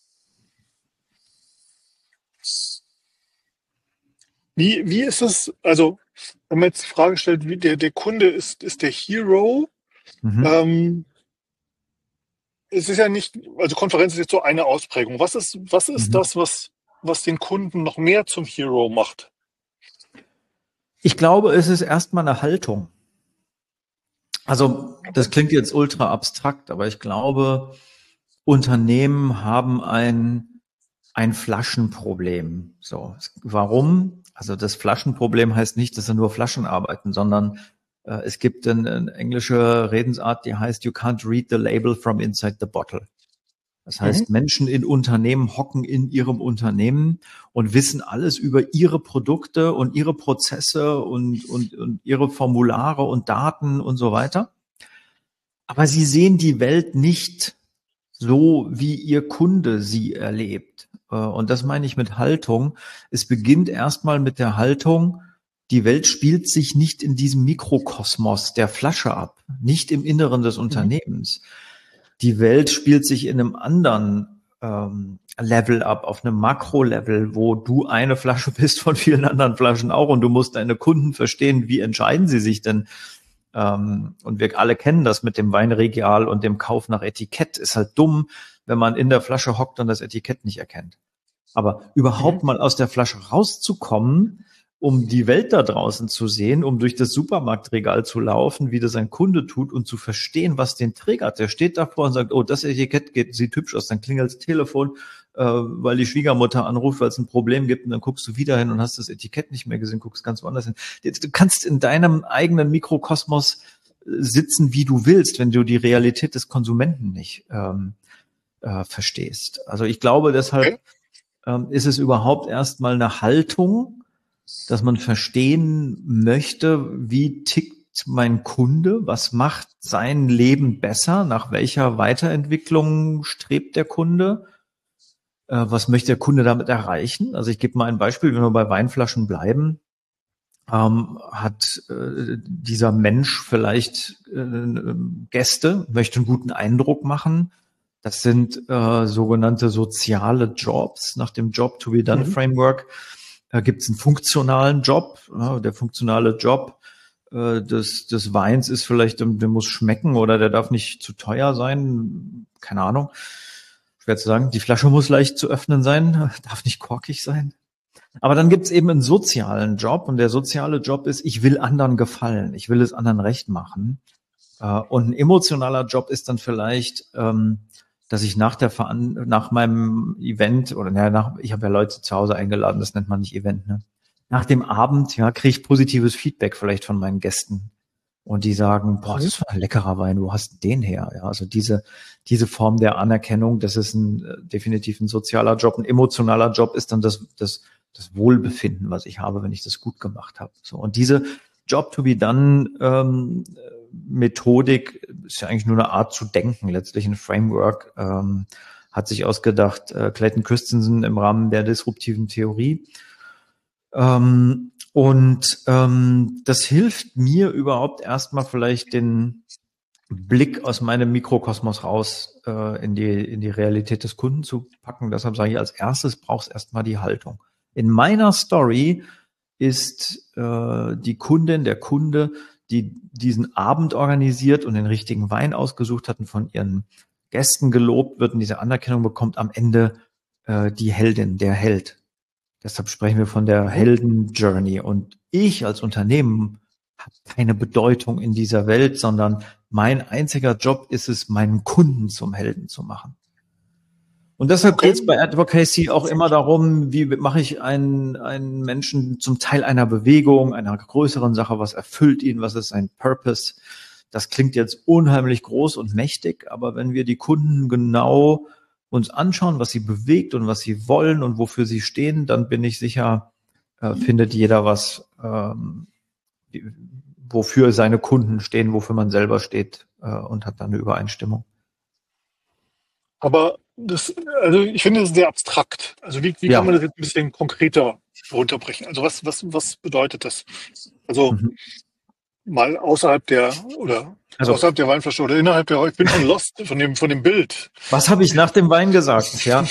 Wie, wie ist es, also wenn man jetzt die Frage stellt, wie der, der Kunde ist, ist der Hero, mhm. ähm, es ist ja nicht, also Konferenz ist jetzt so eine Ausprägung. Was ist, was ist mhm. das, was, was den Kunden noch mehr zum Hero macht? Ich glaube, es ist erstmal eine Haltung. Also das klingt jetzt ultra abstrakt, aber ich glaube, Unternehmen haben ein, ein Flaschenproblem. So, warum? Also das Flaschenproblem heißt nicht, dass sie nur Flaschen arbeiten, sondern äh, es gibt eine, eine englische Redensart, die heißt, you can't read the label from inside the bottle. Das heißt, mhm. Menschen in Unternehmen hocken in ihrem Unternehmen und wissen alles über ihre Produkte und ihre Prozesse und, und, und ihre Formulare und Daten und so weiter. Aber sie sehen die Welt nicht so, wie ihr Kunde sie erlebt. Und das meine ich mit Haltung. Es beginnt erstmal mit der Haltung, die Welt spielt sich nicht in diesem Mikrokosmos der Flasche ab, nicht im Inneren des Unternehmens. Die Welt spielt sich in einem anderen ähm, Level ab, auf einem Makro-Level, wo du eine Flasche bist von vielen anderen Flaschen auch und du musst deine Kunden verstehen, wie entscheiden sie sich denn. Ähm, und wir alle kennen das mit dem Weinregal und dem Kauf nach Etikett, ist halt dumm. wenn man in der Flasche hockt und das Etikett nicht erkennt. Aber überhaupt mhm. mal aus der Flasche rauszukommen, um die Welt da draußen zu sehen, um durch das Supermarktregal zu laufen, wie das ein Kunde tut und zu verstehen, was den triggert. Der steht davor und sagt, oh, das Etikett geht, sieht hübsch aus. Dann klingelt das Telefon, äh, weil die Schwiegermutter anruft, weil es ein Problem gibt. Und dann guckst du wieder hin und hast das Etikett nicht mehr gesehen, guckst ganz woanders hin. Du kannst in deinem eigenen Mikrokosmos sitzen, wie du willst, wenn du die Realität des Konsumenten nicht ähm, äh, verstehst. Also ich glaube, deshalb ähm, ist es überhaupt erstmal eine Haltung, dass man verstehen möchte, wie tickt mein Kunde, was macht sein Leben besser, nach welcher Weiterentwicklung strebt der Kunde, äh, was möchte der Kunde damit erreichen. Also ich gebe mal ein Beispiel, wenn wir bei Weinflaschen bleiben, ähm, hat äh, dieser Mensch vielleicht äh, Gäste, möchte einen guten Eindruck machen. Das sind äh, sogenannte soziale Jobs nach dem Job-to-be-done-Framework. Da gibt es einen funktionalen Job. Ja, der funktionale Job äh, des, des Weins ist vielleicht, der muss schmecken oder der darf nicht zu teuer sein. Keine Ahnung. Schwer zu sagen. Die Flasche muss leicht zu öffnen sein, darf nicht korkig sein. Aber dann gibt es eben einen sozialen Job und der soziale Job ist, ich will anderen gefallen, ich will es anderen recht machen. Äh, und ein emotionaler Job ist dann vielleicht, ähm, dass ich nach der Veran- nach meinem Event oder ja, nach, ich habe ja Leute zu Hause eingeladen, das nennt man nicht Event, ne? Nach dem Abend, ja, kriege ich positives Feedback vielleicht von meinen Gästen und die sagen, boah, das ist ein leckerer Wein, wo hast du den her? Ja, also diese diese Form der Anerkennung, das ist ein äh, definitiv ein sozialer Job, ein emotionaler Job ist dann das das das Wohlbefinden, was ich habe, wenn ich das gut gemacht habe. So, und diese Job to be done ähm, Methodik ist ja eigentlich nur eine Art zu denken, letztlich ein Framework, ähm, hat sich ausgedacht, äh, Clayton Christensen im Rahmen der disruptiven Theorie. Ähm, und ähm, das hilft mir überhaupt erstmal vielleicht den Blick aus meinem Mikrokosmos raus äh, in die in die Realität des Kunden zu packen. Deshalb sage ich, als erstes brauchst du erstmal die Haltung. In meiner Story ist äh, die Kundin, der Kunde, die diesen Abend organisiert und den richtigen Wein ausgesucht hatten, von ihren Gästen gelobt wird und diese Anerkennung bekommt, am Ende äh, die Heldin, der Held. Deshalb sprechen wir von der Helden-Journey. Und ich als Unternehmen habe keine Bedeutung in dieser Welt, sondern mein einziger Job ist es, meinen Kunden zum Helden zu machen. Und deshalb geht es bei Advocacy auch immer darum, wie mache ich einen, einen Menschen zum Teil einer Bewegung, einer größeren Sache, was erfüllt ihn, was ist sein Purpose. Das klingt jetzt unheimlich groß und mächtig, aber wenn wir die Kunden genau uns anschauen, was sie bewegt und was sie wollen und wofür sie stehen, dann bin ich sicher, äh, findet jeder was, ähm, wofür seine Kunden stehen, wofür man selber steht äh, und hat dann eine Übereinstimmung. Aber das, also ich finde, das ist sehr abstrakt. Also wie, wie Ja. kann man das jetzt ein bisschen konkreter runterbrechen? Also was, was, was bedeutet das? Also Mhm. mal außerhalb der oder Also- außerhalb der Weinflasche oder innerhalb der, ich bin schon lost von dem, von dem Bild. Was habe ich nach dem Wein gesagt? Ja.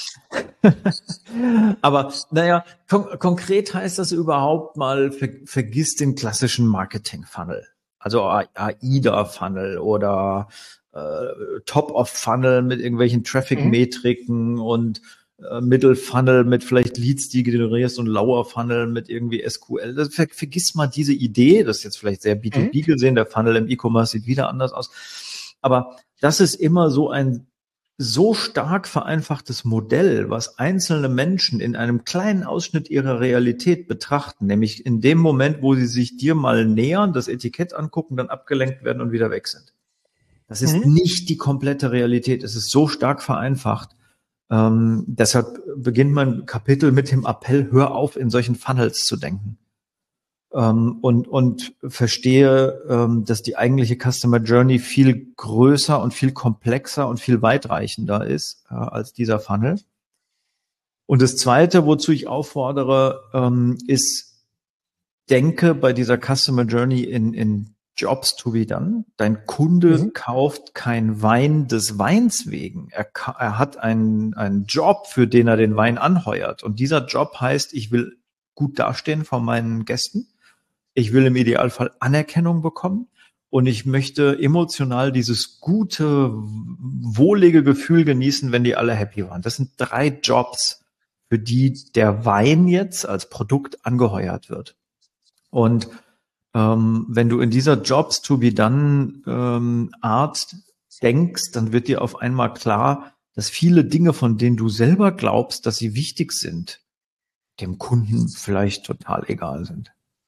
Aber naja, kon- konkret heißt das überhaupt mal, ver vergiss den klassischen Marketing-Funnel. Also A- AIDA-Funnel oder äh, Top-of-Funnel mit irgendwelchen Traffic-Metriken und äh, Middle-Funnel mit vielleicht Leads, die generierst und Lower-Funnel mit irgendwie S Q L. Das, ver vergiss mal diese Idee, das ist jetzt vielleicht sehr B zwei B gesehen, der Funnel im E-Commerce sieht wieder anders aus. Aber das ist immer so ein so stark vereinfachtes Modell, was einzelne Menschen in einem kleinen Ausschnitt ihrer Realität betrachten, nämlich in dem Moment, wo sie sich dir mal nähern, das Etikett angucken, dann abgelenkt werden und wieder weg sind. Das ist Mhm. nicht die komplette Realität. Es ist so stark vereinfacht. Ähm, deshalb beginnt mein Kapitel mit dem Appell, hör auf, in solchen Funnels zu denken. Ähm, und, und verstehe, ähm, dass die eigentliche Customer Journey viel größer und viel komplexer und viel weitreichender ist äh, als dieser Funnel. Und das Zweite, wozu ich auffordere, ähm, ist, denke bei dieser Customer Journey in, in Jobs to be done. Dein Kunde Mhm. kauft kein Wein des Weins wegen. Er, er hat einen, einen Job, für den er den Wein anheuert. Und dieser Job heißt, ich will gut dastehen vor meinen Gästen. Ich will im Idealfall Anerkennung bekommen Und ich möchte emotional dieses gute, wohlige Gefühl genießen, wenn die alle happy waren. Das sind drei Jobs, für die der Wein jetzt als Produkt angeheuert wird. Und ähm, wenn du in dieser Jobs to be done ähm, Art denkst, dann wird dir auf einmal klar, dass viele Dinge, von denen du selber glaubst, dass sie wichtig sind, dem Kunden vielleicht total egal sind.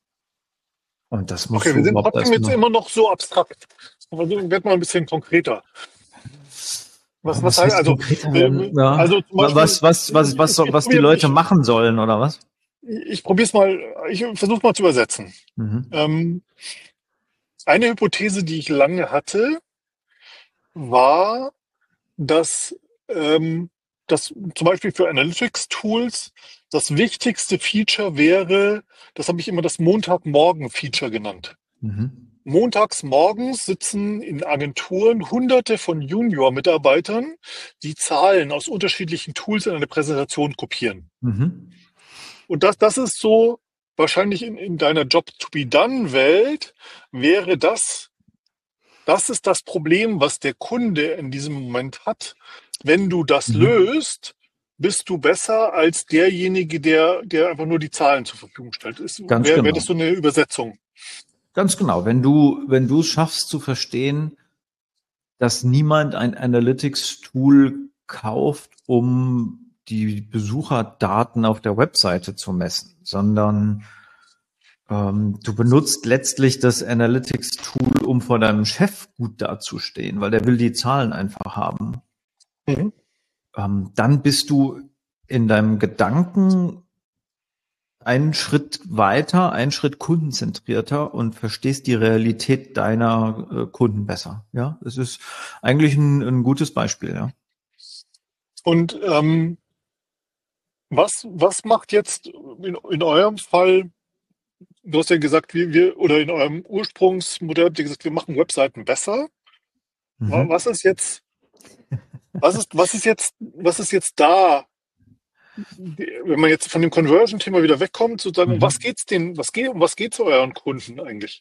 Und das musst Okay, du wir sind überhaupt trotzdem jetzt erstmal. immer noch so abstrakt. Aber wird mal ein bisschen konkreter. Was, was Was heißt, heißt also, konkreter äh, werden? Ja. also zum Beispiel, Was, was, was, was, ich, ich, was die probier, Leute ich, machen sollen, oder was? ich probiere es mal, ich versuche mal zu übersetzen. Mhm. Ähm, eine Hypothese, die ich lange hatte, war, dass, ähm, dass zum Beispiel für Analytics-Tools das wichtigste Feature wäre, das habe ich immer das Montagmorgen-Feature genannt. Mhm. Montags morgens sitzen in Agenturen Hunderte von Junior-Mitarbeitern, die Zahlen aus unterschiedlichen Tools in eine Präsentation kopieren. Mhm. Und das, das ist so, wahrscheinlich in, in deiner Job-to-be-done-Welt wäre das, das ist das Problem, was der Kunde in diesem Moment hat. Wenn du das Mhm. löst, bist du besser als derjenige, der, der einfach nur die Zahlen zur Verfügung stellt. Ganz Wäre wär genau. das so eine Übersetzung? Ganz genau. Wenn du, wenn du es schaffst zu verstehen, dass niemand ein Analytics-Tool kauft, um die Besucherdaten auf der Webseite zu messen, sondern ähm, du benutzt letztlich das Analytics-Tool, um vor deinem Chef gut dazustehen, weil der will die Zahlen einfach haben. Mhm. Ähm, dann bist du in deinem Gedanken einen Schritt weiter, einen Schritt kundenzentrierter und verstehst die Realität deiner äh, Kunden besser. Ja, es ist eigentlich ein, ein gutes Beispiel. Ja. Und ähm, was, was macht jetzt in, in eurem Fall, du hast ja gesagt, wir, wir oder in eurem Ursprungsmodell habt ihr gesagt, wir machen Webseiten besser. Wa- Mhm. Was ist jetzt, was ist, was ist jetzt, was ist jetzt da, wenn man jetzt von dem Conversion-Thema wieder wegkommt, sozusagen, um Mhm. was geht's denn, was geht, um was geht's euren Kunden eigentlich?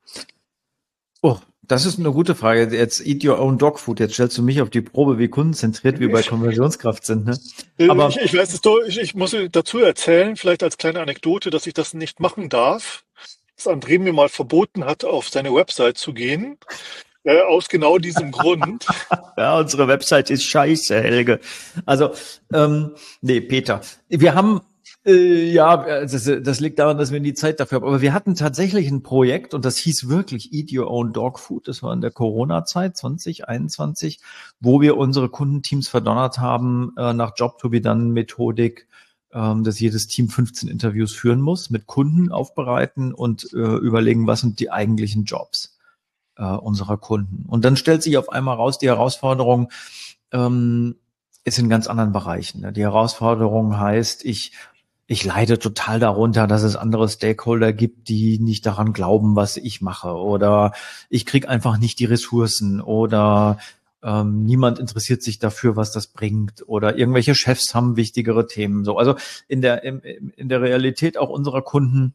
Oh, das ist eine gute Frage. Jetzt eat your own dog food. Jetzt stellst du mich auf die Probe, wie kundenzentriert wir bei Konversionskraft sind. Ne? Äh, Ich, Aber ich weiß es doch, ich, ich muss dazu erzählen, vielleicht als kleine Anekdote, dass ich das nicht machen darf, dass André mir mal verboten hat, auf seine Website zu gehen, äh, aus genau diesem Grund. ja, unsere Website ist scheiße, Helge. Also, ähm, nee, Peter. Wir haben, äh, ja, das, das liegt daran, dass wir nie Zeit dafür haben. Aber wir hatten tatsächlich ein Projekt und das hieß wirklich Eat Your Own Dog Food. Das war in der Corona-Zeit zwanzig einundzwanzig, wo wir unsere Kundenteams verdonnert haben, äh, nach Job-to-be-done-Methodik, ähm, dass jedes Team fünfzehn Interviews führen muss, mit Kunden aufbereiten und äh, überlegen, was sind die eigentlichen Jobs äh, unserer Kunden. Und dann stellt sich auf einmal raus, die Herausforderung ähm, ist in ganz anderen Bereichen. Ne? Die Herausforderung heißt, ich ich leide total darunter, dass es andere Stakeholder gibt, die nicht daran glauben, was ich mache, oder ich krieg einfach nicht die Ressourcen, oder ähm, niemand interessiert sich dafür, was das bringt, oder irgendwelche Chefs haben wichtigere Themen. So, also in der im, in der Realität auch unserer Kunden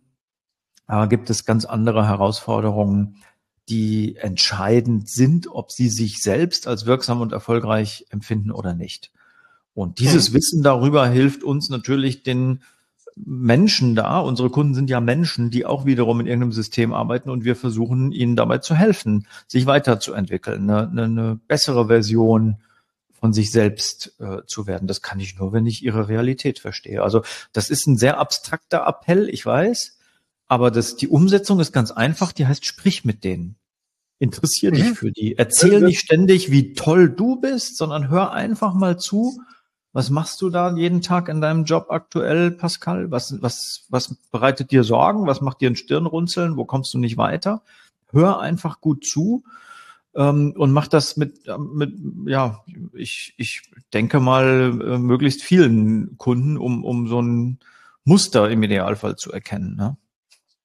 äh, gibt es ganz andere Herausforderungen, die entscheidend sind, ob sie sich selbst als wirksam und erfolgreich empfinden oder nicht. Und dieses Mhm. Wissen darüber hilft uns natürlich, den Menschen da, unsere Kunden sind ja Menschen, die auch wiederum in irgendeinem System arbeiten, und wir versuchen ihnen dabei zu helfen, sich weiterzuentwickeln, eine, eine, eine bessere Version von sich selbst äh, zu werden. Das kann ich nur, wenn ich ihre Realität verstehe. Also das ist ein sehr abstrakter Appell, ich weiß, aber das, die Umsetzung ist ganz einfach, die heißt, sprich mit denen. Interessier dich Mhm. für die. Erzähl Äh, nicht ständig, wie toll du bist, sondern hör einfach mal zu. Was machst du da jeden Tag in deinem Job aktuell, Pascal? Was, was, was bereitet dir Sorgen? Was macht dir ein Stirnrunzeln? Wo kommst du nicht weiter? Hör einfach gut zu ähm, und mach das mit, mit, ja, ich, ich denke mal, äh, möglichst vielen Kunden, um, um so ein Muster im Idealfall zu erkennen. Ne?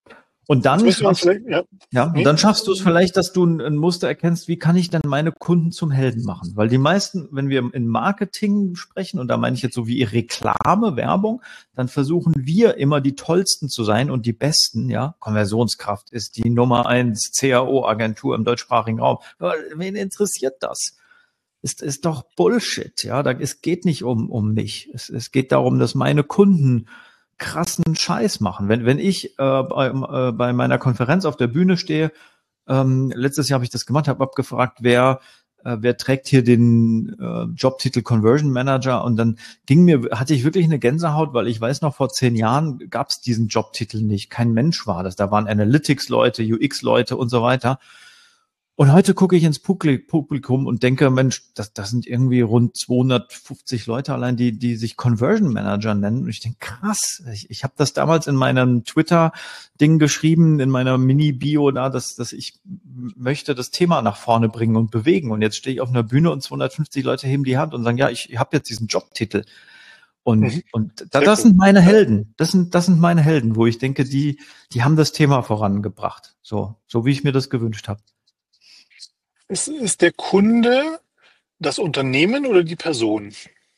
Und dann Jetzt müsste man schaffst, vielleicht, ja, ja, und nee. dann schaffst du es vielleicht, dass du ein, ein Muster erkennst, wie kann ich denn meine Kunden zum Helden machen? Weil die meisten, wenn wir in Marketing sprechen, und da meine ich jetzt so wie Reklame, Werbung, dann versuchen wir immer die Tollsten zu sein und die Besten, ja. Konversionskraft ist die Nummer eins C A O-Agentur im deutschsprachigen Raum. Aber wen interessiert das? Ist, ist doch Bullshit, ja. Da, es geht nicht um, um mich. Es, es geht darum, dass meine Kunden krassen Scheiß machen. Wenn, wenn ich äh, bei, äh, bei meiner Konferenz auf der Bühne stehe, ähm, letztes Jahr habe ich das gemacht, habe abgefragt, wer äh, wer trägt hier den äh, Jobtitel Conversion Manager, und dann ging mir, hatte ich wirklich eine Gänsehaut, weil ich weiß noch, vor zehn Jahren gab es diesen Jobtitel nicht. Kein Mensch war das. Da waren Analytics-Leute, U X-Leute und so weiter. Und heute gucke ich ins Publikum und denke, Mensch, das, das sind irgendwie rund zweihundertfünfzig Leute allein, die die sich Conversion Manager nennen. Und ich denke, krass, ich, ich habe das damals in meinem Twitter-Ding geschrieben, in meiner Mini-Bio da, dass, dass ich möchte das Thema nach vorne bringen und bewegen. Und jetzt stehe ich auf einer Bühne und zweihundertfünfzig Leute heben die Hand und sagen, ja, ich habe jetzt diesen Jobtitel. Und, mhm. und da, das sind meine Helden. Das sind, das sind meine Helden, wo ich denke, die, die haben das Thema vorangebracht. So, so wie ich mir das gewünscht habe. Ist, ist der Kunde das Unternehmen oder die Person?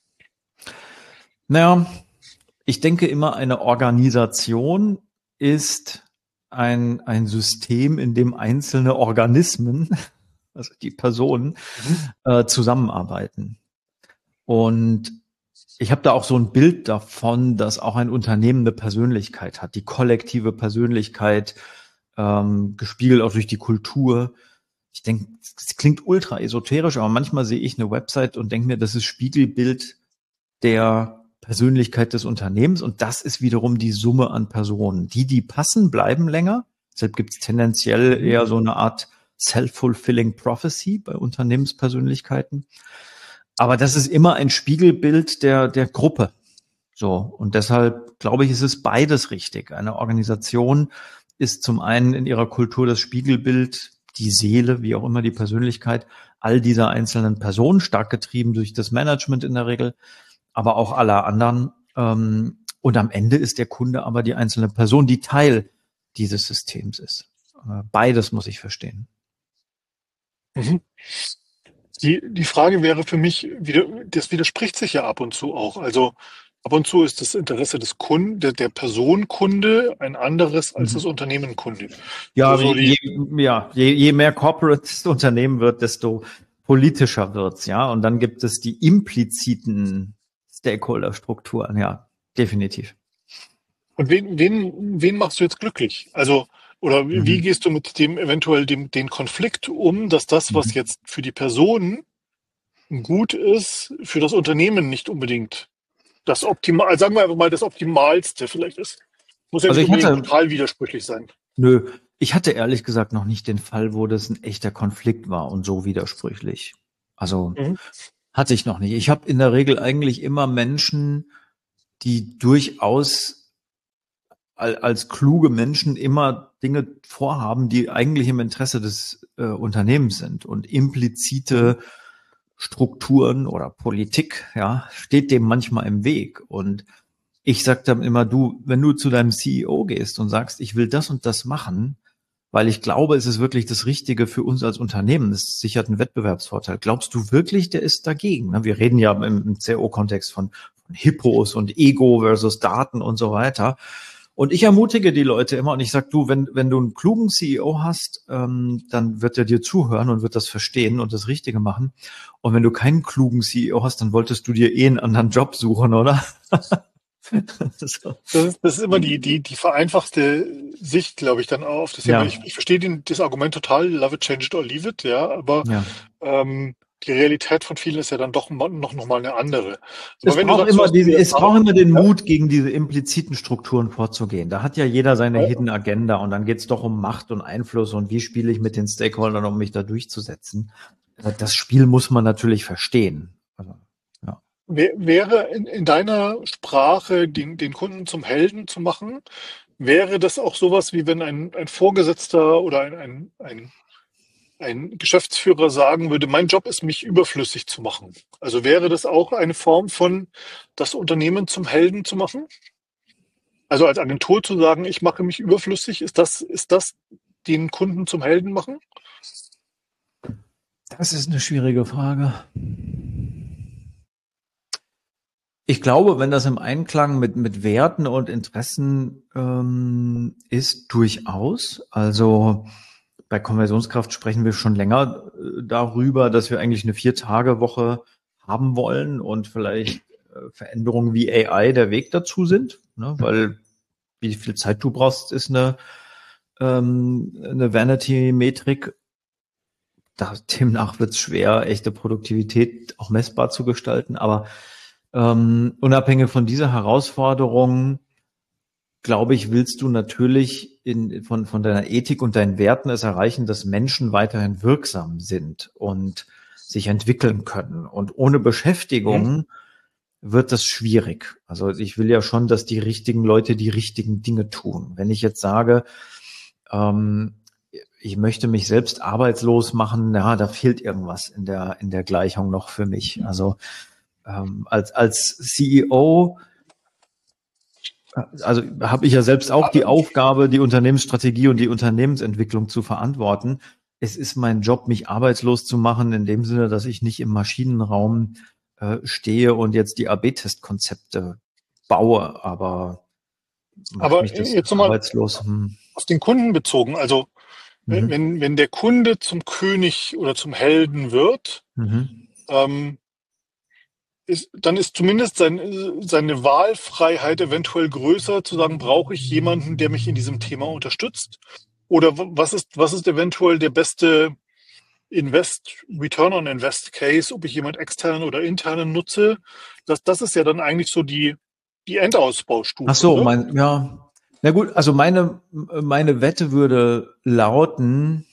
Naja, ich denke immer, eine Organisation ist ein, ein System, in dem einzelne Organismen, also die Personen, mhm. äh, zusammenarbeiten. Und ich habe da auch so ein Bild davon, dass auch ein Unternehmen eine Persönlichkeit hat, die kollektive Persönlichkeit, ähm, gespiegelt auch durch die Kultur. Ich denke, es klingt ultra esoterisch, aber manchmal sehe ich eine Website und denke mir, das ist Spiegelbild der Persönlichkeit des Unternehmens, und das ist wiederum die Summe an Personen. Die, die passen, bleiben länger. Deshalb gibt es tendenziell eher so eine Art self-fulfilling prophecy bei Unternehmenspersönlichkeiten. Aber das ist immer ein Spiegelbild der, der Gruppe. So. Und deshalb glaube ich, ist es beides richtig. Eine Organisation ist zum einen in ihrer Kultur das Spiegelbild, die Seele, wie auch immer die Persönlichkeit, all dieser einzelnen Personen, stark getrieben durch das Management in der Regel, aber auch aller anderen. Und am Ende ist der Kunde aber die einzelne Person, die Teil dieses Systems ist. Beides muss ich verstehen. Mhm. Die, die Frage wäre für mich, das widerspricht sich ja ab und zu auch. Also ab und zu ist das Interesse des Kunden, der, der Person Kunde ein anderes als mhm. das Unternehmen Kunde. Ja, also so je, ja je, je mehr Corporate das Unternehmen wird, desto politischer wird's, ja. Und dann gibt es die impliziten Stakeholder-Strukturen, ja, definitiv. Und wen, wen, wen machst du jetzt glücklich? Also, oder wie, mhm. wie gehst du mit dem eventuell dem, den Konflikt um, dass das, was mhm. jetzt für die Person gut ist, für das Unternehmen nicht unbedingt das Optimal, sagen wir einfach mal, das Optimalste vielleicht ist. Muss ja also nicht unbedingt hatte, total widersprüchlich sein. Nö, ich hatte ehrlich gesagt noch nicht den Fall, wo das ein echter Konflikt war und so widersprüchlich. Also mhm. hatte ich noch nicht. Ich habe in der Regel eigentlich immer Menschen, die durchaus als, als kluge Menschen immer Dinge vorhaben, die eigentlich im Interesse des äh, Unternehmens sind, und implizite Strukturen oder Politik, ja, steht dem manchmal im Weg. Und ich sage dann immer, du, wenn du zu deinem C E O gehst und sagst, ich will das und das machen, weil ich glaube, es ist wirklich das Richtige für uns als Unternehmen, es sichert einen Wettbewerbsvorteil. Glaubst du wirklich, der ist dagegen? Wir reden ja im C E O-Kontext von, von Hippos und Ego versus Daten und so weiter. Und ich ermutige die Leute immer und ich sage, du, wenn wenn du einen klugen C E O hast, ähm, dann wird er dir zuhören und wird das verstehen und das Richtige machen. Und wenn du keinen klugen C E O hast, dann wolltest du dir eh einen anderen Job suchen, oder? so. das, ist, das ist immer die die die vereinfachte Sicht, glaube ich, dann auf das Thema. Ja. Ich, ich verstehe den, das Argument total, love it, change it or leave it, ja, aber ja. Ähm, die Realität von vielen ist ja dann doch noch, noch mal eine andere. Es braucht, immer, diese, es braucht immer den Mut, gegen diese impliziten Strukturen vorzugehen. Da hat ja jeder seine ja. Hidden Agenda und dann geht es doch um Macht und Einfluss und wie spiele ich mit den Stakeholdern, um mich da durchzusetzen. Das Spiel muss man natürlich verstehen. Also, ja. Wäre in, in deiner Sprache, den, den Kunden zum Helden zu machen, wäre das auch sowas, wie wenn ein, ein Vorgesetzter oder ein, ein, ein ein Geschäftsführer sagen würde, mein Job ist, mich überflüssig zu machen. Also wäre das auch eine Form von, das Unternehmen zum Helden zu machen? Also als Agentur zu sagen, ich mache mich überflüssig, ist das, ist das den Kunden zum Helden machen? Das ist eine schwierige Frage. Ich glaube, wenn das im Einklang mit, mit Werten und Interessen ähm, ist, durchaus. Also bei Konversionskraft sprechen wir schon länger äh, darüber, dass wir eigentlich eine Vier-Tage-Woche haben wollen und vielleicht äh, Veränderungen wie A I der Weg dazu sind, ne? Weil wie viel Zeit du brauchst, ist eine, ähm, eine Vanity-Metrik. Da, demnach wird es schwer, echte Produktivität auch messbar zu gestalten, aber Ähm, unabhängig von dieser Herausforderung, glaube ich, willst du natürlich in, von, von deiner Ethik und deinen Werten es erreichen, dass Menschen weiterhin wirksam sind und sich entwickeln können. Und ohne Beschäftigung mhm. wird das schwierig. Also ich will ja schon, dass die richtigen Leute die richtigen Dinge tun. Wenn ich jetzt sage, ähm, ich möchte mich selbst arbeitslos machen, ja, da fehlt irgendwas in der, in der Gleichung noch für mich. Also Ähm, als als C E O, also habe ich ja selbst auch die Aufgabe, die Unternehmensstrategie und die Unternehmensentwicklung zu verantworten. Es ist mein Job, mich arbeitslos zu machen, in dem Sinne, dass ich nicht im Maschinenraum äh, stehe und jetzt die A B-Testkonzepte baue, aber aber mich das jetzt nochmal arbeitslos. Hm. Auf den Kunden bezogen, also mhm. wenn wenn der Kunde zum König oder zum Helden wird, mhm. ähm, Ist, dann ist zumindest sein, seine Wahlfreiheit eventuell größer, zu sagen, brauche ich jemanden, der mich in diesem Thema unterstützt? Oder was ist, was ist eventuell der beste Invest, Return on Invest Case, ob ich jemand externen oder internen nutze? Das, das ist ja dann eigentlich so die, die Endausbaustufe. Ach so, mein, ja. Na gut, also meine, meine Wette würde lauten,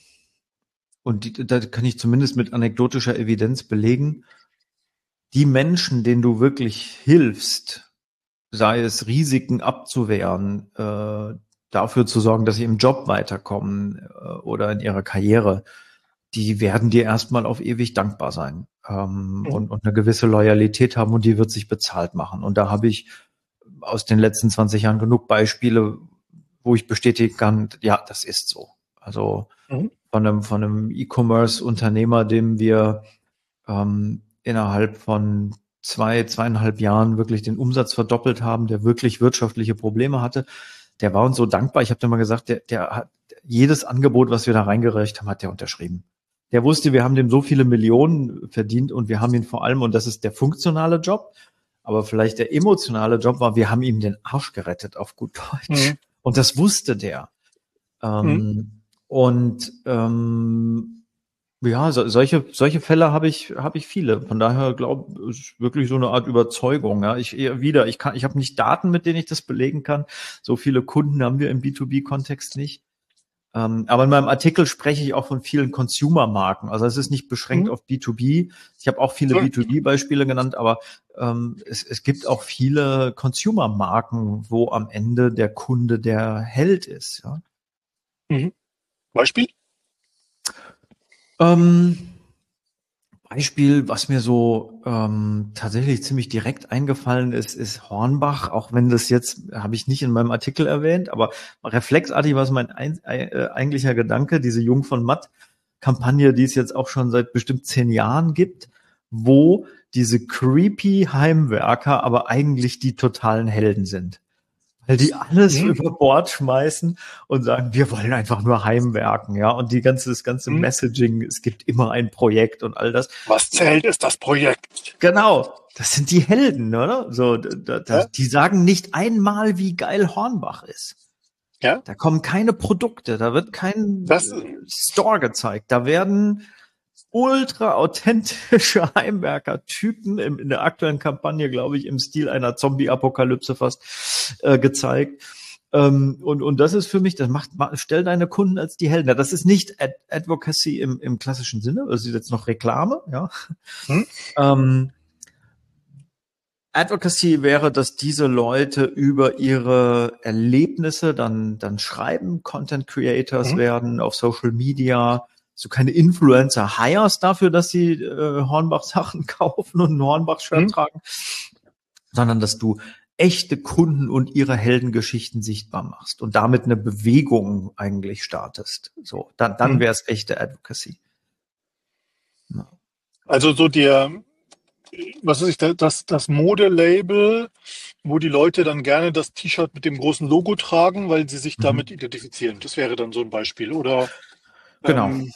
und die, da kann ich zumindest mit anekdotischer Evidenz belegen, die Menschen, denen du wirklich hilfst, sei es Risiken abzuwehren, äh, dafür zu sorgen, dass sie im Job weiterkommen äh, oder in ihrer Karriere, die werden dir erstmal auf ewig dankbar sein ähm, mhm. und, und eine gewisse Loyalität haben und die wird sich bezahlt machen. Und da habe ich aus den letzten zwanzig Jahren genug Beispiele, wo ich bestätigen kann, ja, das ist so. Also mhm. von einem, von einem E-Commerce-Unternehmer, dem wir ähm, innerhalb von zwei, zweieinhalb Jahren wirklich den Umsatz verdoppelt haben, der wirklich wirtschaftliche Probleme hatte. Der war uns so dankbar. Ich habe dir mal gesagt, der, der hat jedes Angebot, was wir da reingereicht haben, hat der unterschrieben. Der wusste, wir haben dem so viele Millionen verdient und wir haben ihn vor allem, und das ist der funktionale Job, aber vielleicht der emotionale Job war, wir haben ihm den Arsch gerettet, auf gut Deutsch. Mhm. Und das wusste der. Ähm, mhm. Und ähm, ja, so, solche solche Fälle habe ich habe ich viele. Von daher glaube ich wirklich so eine Art Überzeugung. Ja, ich eher wieder, ich kann, ich habe nicht Daten, mit denen ich das belegen kann. So viele Kunden haben wir im B zwei B-Kontext nicht. Ähm, aber in meinem Artikel spreche ich auch von vielen Consumer-Marken. Also es ist nicht beschränkt mhm. auf B zwei B. Ich habe auch viele ja. B zwei B-Beispiele genannt, aber ähm, es, es gibt auch viele Consumer-Marken, wo am Ende der Kunde der Held ist. Ja. Mhm. Beispiel? Ähm, Beispiel, was mir so ähm, tatsächlich ziemlich direkt eingefallen ist, ist Hornbach, auch wenn das jetzt, habe ich nicht in meinem Artikel erwähnt, aber reflexartig war es mein ein, äh, eigentlicher Gedanke, diese Jung von Matt-Kampagne, die es jetzt auch schon seit bestimmt zehn Jahren gibt, wo diese creepy Heimwerker aber eigentlich die totalen Helden sind. Weil die alles mhm. über Bord schmeißen und sagen, wir wollen einfach nur heimwerken, ja. Und die ganze, das ganze mhm. Messaging, es gibt immer ein Projekt und all das. Was zählt, ist das Projekt. Genau. Das sind die Helden, oder? So, da, da, ja. Die sagen nicht einmal, wie geil Hornbach ist. Ja. Da kommen keine Produkte, da wird kein das, Store gezeigt. Da werden ultra authentische Heimwerker-Typen in, in der aktuellen Kampagne, glaube ich, im Stil einer Zombie-Apokalypse fast äh, gezeigt. Ähm, und, und das ist für mich, das macht, stell deine Kunden als die Helden. Das ist nicht Ad- Advocacy im, im klassischen Sinne, das ist jetzt noch Reklame, ja. Hm? Ähm, Advocacy wäre, dass diese Leute über ihre Erlebnisse dann, dann schreiben, Content Creators mhm. werden auf Social Media, so keine Influencer hires dafür, dass sie äh, Hornbach-Sachen kaufen und ein Hornbach-Shirt mhm. tragen, sondern dass du echte Kunden und ihre Heldengeschichten sichtbar machst und damit eine Bewegung eigentlich startest. So, dann, dann Mhm. wäre es echte Advocacy. Ja. Also so der, was weiß ich, das, das Modelabel, wo die Leute dann gerne das T-Shirt mit dem großen Logo tragen, weil sie sich Mhm. damit identifizieren. Das wäre dann so ein Beispiel. Oder Genau. ähm,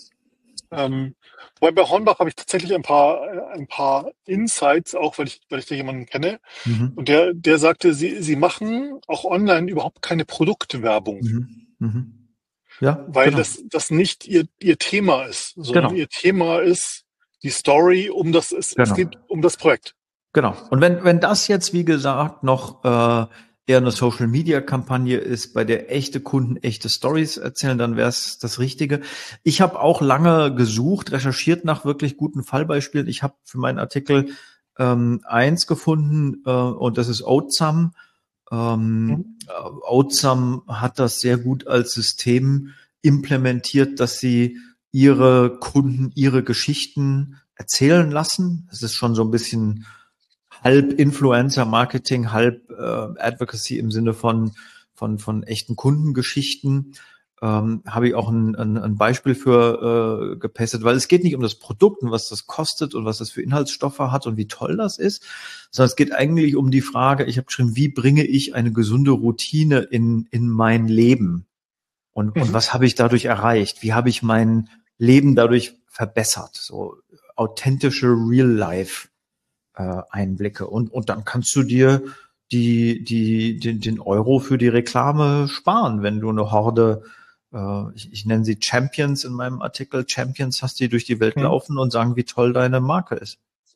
ähm, wobei bei Hornbach habe ich tatsächlich ein paar, äh, ein paar Insights, auch weil ich, weil ich da jemanden kenne. Mhm. Und der, der sagte, sie, sie machen auch online überhaupt keine Produktwerbung, Mhm. Mhm. Ja, weil genau. das, das nicht ihr, ihr Thema ist, sondern Genau. ihr Thema ist die Story um das, es, es Genau. geht um das Projekt. Genau. Und wenn, wenn das jetzt, wie gesagt, noch äh, eher eine Social-Media-Kampagne ist, bei der echte Kunden echte Stories erzählen, dann wäre es das Richtige. Ich habe auch lange gesucht, recherchiert nach wirklich guten Fallbeispielen. Ich habe für meinen Artikel ähm, eins gefunden äh, und das ist Oatsum. Mhm. Ähm, Oatsum hat das sehr gut als System implementiert, dass sie ihre Kunden ihre Geschichten erzählen lassen. Es ist schon so ein bisschen halb Influencer-Marketing, halb äh, Advocacy im Sinne von von von echten Kundengeschichten. Ähm, habe ich auch ein, ein, ein Beispiel für äh, gepastet, weil es geht nicht um das Produkt und was das kostet und was das für Inhaltsstoffe hat und wie toll das ist, sondern es geht eigentlich um die Frage, ich habe geschrieben, wie bringe ich eine gesunde Routine in in mein Leben und und Mhm. was habe ich dadurch erreicht? Wie habe ich mein Leben dadurch verbessert? So authentische Real-Life äh, Einblicke und und dann kannst du dir die die den, den Euro für die Reklame sparen, wenn du eine Horde äh, ich, ich nenne sie Champions in meinem Artikel Champions hast, die durch die Welt Mhm. laufen und sagen, wie toll deine Marke ist.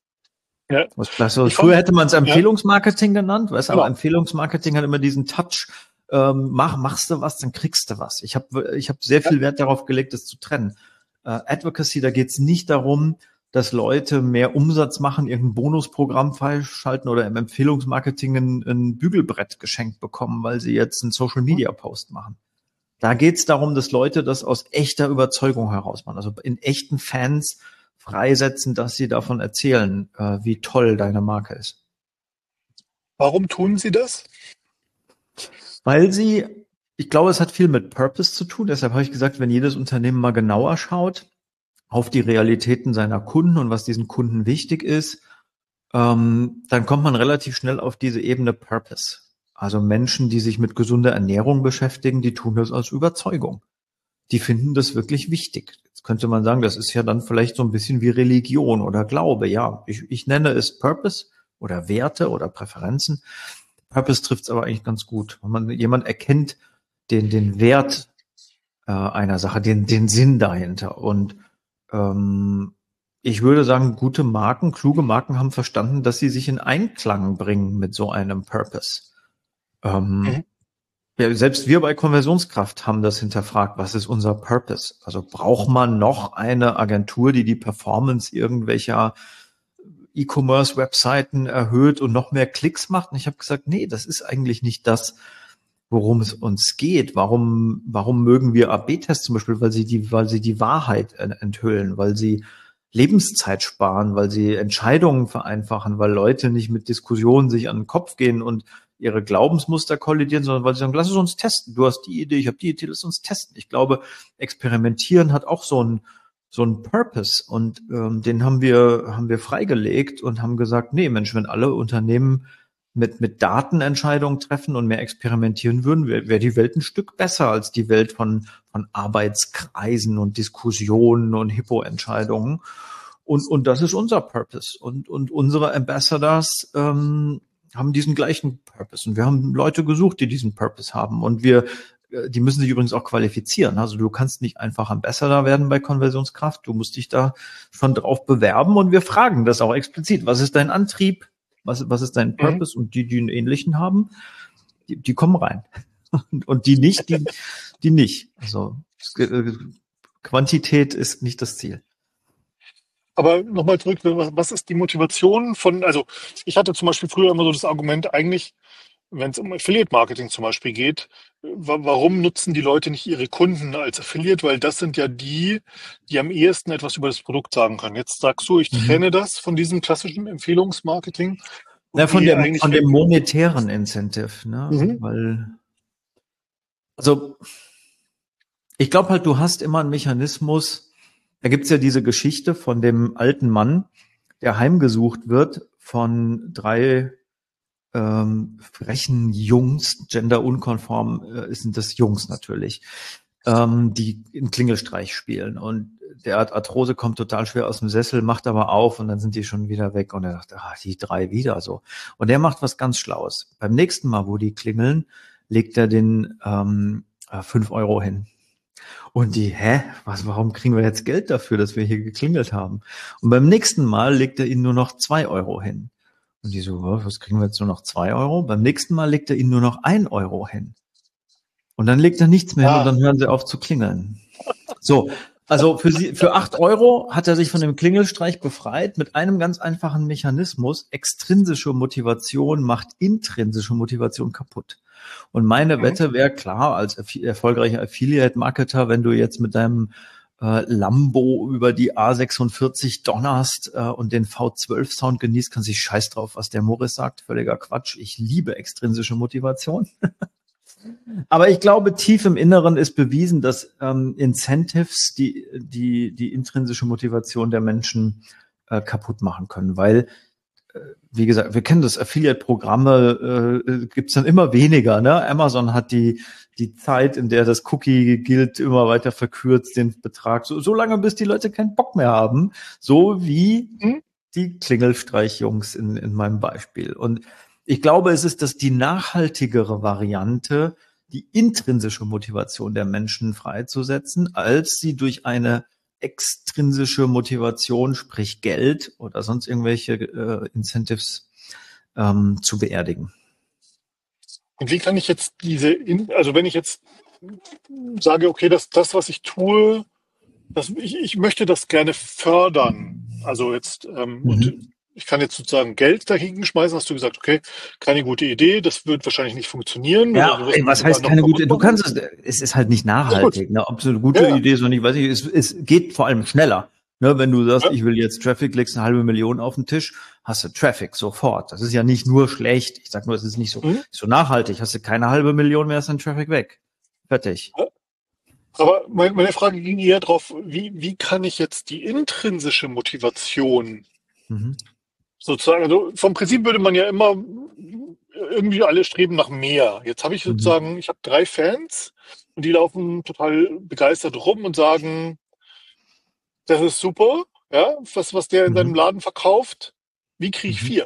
Ja. Was klasse. Ich Früher fand, hätte man es ja, Empfehlungsmarketing genannt, weißt du, aber genau. Empfehlungsmarketing hat immer diesen Touch, ähm, mach, machst du was, dann kriegst du was. Ich habe ich hab sehr Ja. viel Wert darauf gelegt, das zu trennen. Äh, Advocacy, da geht es nicht darum, dass Leute mehr Umsatz machen, irgendein Bonusprogramm freischalten oder im Empfehlungsmarketing ein, ein Bügelbrett geschenkt bekommen, weil sie jetzt einen Social-Media-Post machen. Da geht es darum, dass Leute das aus echter Überzeugung heraus machen, also in echten Fans freisetzen, dass sie davon erzählen, äh, wie toll deine Marke ist. Warum tun sie das? Weil sie, ich glaube, es hat viel mit Purpose zu tun. Deshalb habe ich gesagt, wenn jedes Unternehmen mal genauer schaut auf die Realitäten seiner Kunden und was diesen Kunden wichtig ist, ähm, dann kommt man relativ schnell auf diese Ebene Purpose. Also Menschen, die sich mit gesunder Ernährung beschäftigen, die tun das aus Überzeugung. Die finden das wirklich wichtig. Jetzt könnte man sagen, das ist ja dann vielleicht so ein bisschen wie Religion oder Glaube. Ja, ich, ich nenne es Purpose oder Werte oder Präferenzen. Purpose trifft es aber eigentlich ganz gut. Wenn man jemand erkennt den den Wert äh, einer Sache, den den Sinn dahinter. Und ähm, ich würde sagen, gute Marken, kluge Marken haben verstanden, dass sie sich in Einklang bringen mit so einem Purpose. Ähm, Mhm. ja, selbst wir bei Konversionskraft haben das hinterfragt. Was ist unser Purpose? Also braucht man noch eine Agentur, die die Performance irgendwelcher E-Commerce-Webseiten erhöht und noch mehr Klicks macht? Und ich habe gesagt, nee, das ist eigentlich nicht das, worum es uns geht. Warum, warum mögen wir A B-Tests zum Beispiel? Weil sie die, weil sie die Wahrheit enthüllen, weil sie Lebenszeit sparen, weil sie Entscheidungen vereinfachen, weil Leute nicht mit Diskussionen sich an den Kopf gehen und ihre Glaubensmuster kollidieren, sondern weil sie sagen, lass es uns testen. Du hast die Idee, ich habe die Idee, lass uns testen. Ich glaube, experimentieren hat auch so einen so einen Purpose und ähm, den haben wir haben wir freigelegt und haben gesagt, nee, Mensch, wenn alle Unternehmen mit mit Datenentscheidungen treffen und mehr experimentieren würden, wäre wär die Welt ein Stück besser als die Welt von von Arbeitskreisen und Diskussionen und Hippo-Entscheidungen. Und und das ist unser Purpose. Und und unsere Ambassadors ähm, haben diesen gleichen Purpose. Und wir haben Leute gesucht, die diesen Purpose haben. Und wir, die müssen sich übrigens auch qualifizieren. Also du kannst nicht einfach Ambassador werden bei Konversionskraft. Du musst dich da schon drauf bewerben. Und wir fragen das auch explizit. Was ist dein Antrieb? Was, was ist dein Purpose? Mhm. Und die, die einen ähnlichen haben, die, die kommen rein. Und, und die nicht, die, die nicht. Also Quantität ist nicht das Ziel. Aber nochmal zurück, was ist die Motivation von, also ich hatte zum Beispiel früher immer so das Argument, eigentlich, wenn es um Affiliate-Marketing zum Beispiel geht, wa warum nutzen die Leute nicht ihre Kunden als Affiliate? Weil das sind ja die, die am ehesten etwas über das Produkt sagen können. Jetzt sagst du, ich trenne das von diesem klassischen Empfehlungsmarketing. Ja, von die dem, eigentlich von dem monetären Incentive, ne? Mhm. Weil, also, ich glaube halt, du hast immer einen Mechanismus. Da gibt's ja diese Geschichte von dem alten Mann, der heimgesucht wird von drei ähm, frechen Jungs, genderunkonform äh, sind das Jungs natürlich, ähm, die einen Klingelstreich spielen. Und der hat Arthrose, kommt total schwer aus dem Sessel, macht aber auf und dann sind die schon wieder weg. Und er dachte, ah, die drei wieder so. Und der macht was ganz Schlaues. Beim nächsten Mal, wo die klingeln, legt er den ähm, fünf Euro hin. Und die, hä, was, warum kriegen wir jetzt Geld dafür, dass wir hier geklingelt haben? Und beim nächsten Mal legt er ihnen nur noch zwei Euro hin. Und die so, was kriegen wir jetzt nur noch zwei Euro? Beim nächsten Mal legt er ihnen nur noch ein Euro hin. Und dann legt er nichts mehr hin Ah. und dann hören sie auf zu klingeln. So, also für sie, für acht Euro hat er sich von dem Klingelstreich befreit mit einem ganz einfachen Mechanismus. Extrinsische Motivation macht intrinsische Motivation kaputt. Und meine Wette wäre klar, als erfolgreicher Affiliate-Marketer, wenn du jetzt mit deinem äh, Lambo über die A sechsundvierzig donnerst äh, und den V zwölf Sound genießt, kannst du scheiß drauf, was der Morris sagt. Völliger Quatsch. Ich liebe extrinsische Motivation. Aber ich glaube, tief im Inneren ist bewiesen, dass ähm, Incentives die, die, die intrinsische Motivation der Menschen äh, kaputt machen können, weil wie gesagt, wir kennen das, Affiliate-Programme äh, gibt's dann immer weniger. Ne? Amazon hat die die Zeit, in der das Cookie gilt, immer weiter verkürzt, den Betrag, so, so lange, bis die Leute keinen Bock mehr haben. So wie hm? die Klingelstreich-Jungs in, in meinem Beispiel. Und ich glaube, es ist das die nachhaltigere Variante, die intrinsische Motivation der Menschen freizusetzen, als sie durch eine extrinsische Motivation, sprich Geld oder sonst irgendwelche äh, Incentives ähm, zu beerdigen. Und wie kann ich jetzt diese, in, also wenn ich jetzt sage, okay, das, das was ich tue, das, ich, ich möchte das gerne fördern. Also jetzt, ähm, mhm. und ich kann jetzt sozusagen Geld dagegen schmeißen, hast du gesagt, okay, keine gute Idee, das wird wahrscheinlich nicht funktionieren. Ja, ey, was heißt keine gute, du kannst es, es ist halt nicht nachhaltig, eine absolut gute ja. Idee, sondern ich weiß nicht, es, es geht vor allem schneller. Ne, wenn du sagst, ja. ich will jetzt Traffic, legst eine halbe Million auf den Tisch, hast du Traffic sofort. Das ist ja nicht nur schlecht, ich sag nur, es ist nicht so, mhm. so nachhaltig, hast du keine halbe Million mehr, ist dein Traffic weg. Fertig. Ja. Aber meine Frage ging eher drauf, wie, wie kann ich jetzt die intrinsische Motivation mhm. sozusagen, also vom Prinzip würde man ja immer irgendwie alle streben nach mehr. Jetzt habe ich sozusagen, mhm. ich habe drei Fans und die laufen total begeistert rum und sagen, das ist super, ja, was, was der in mhm. seinem Laden verkauft. Wie kriege ich mhm. vier?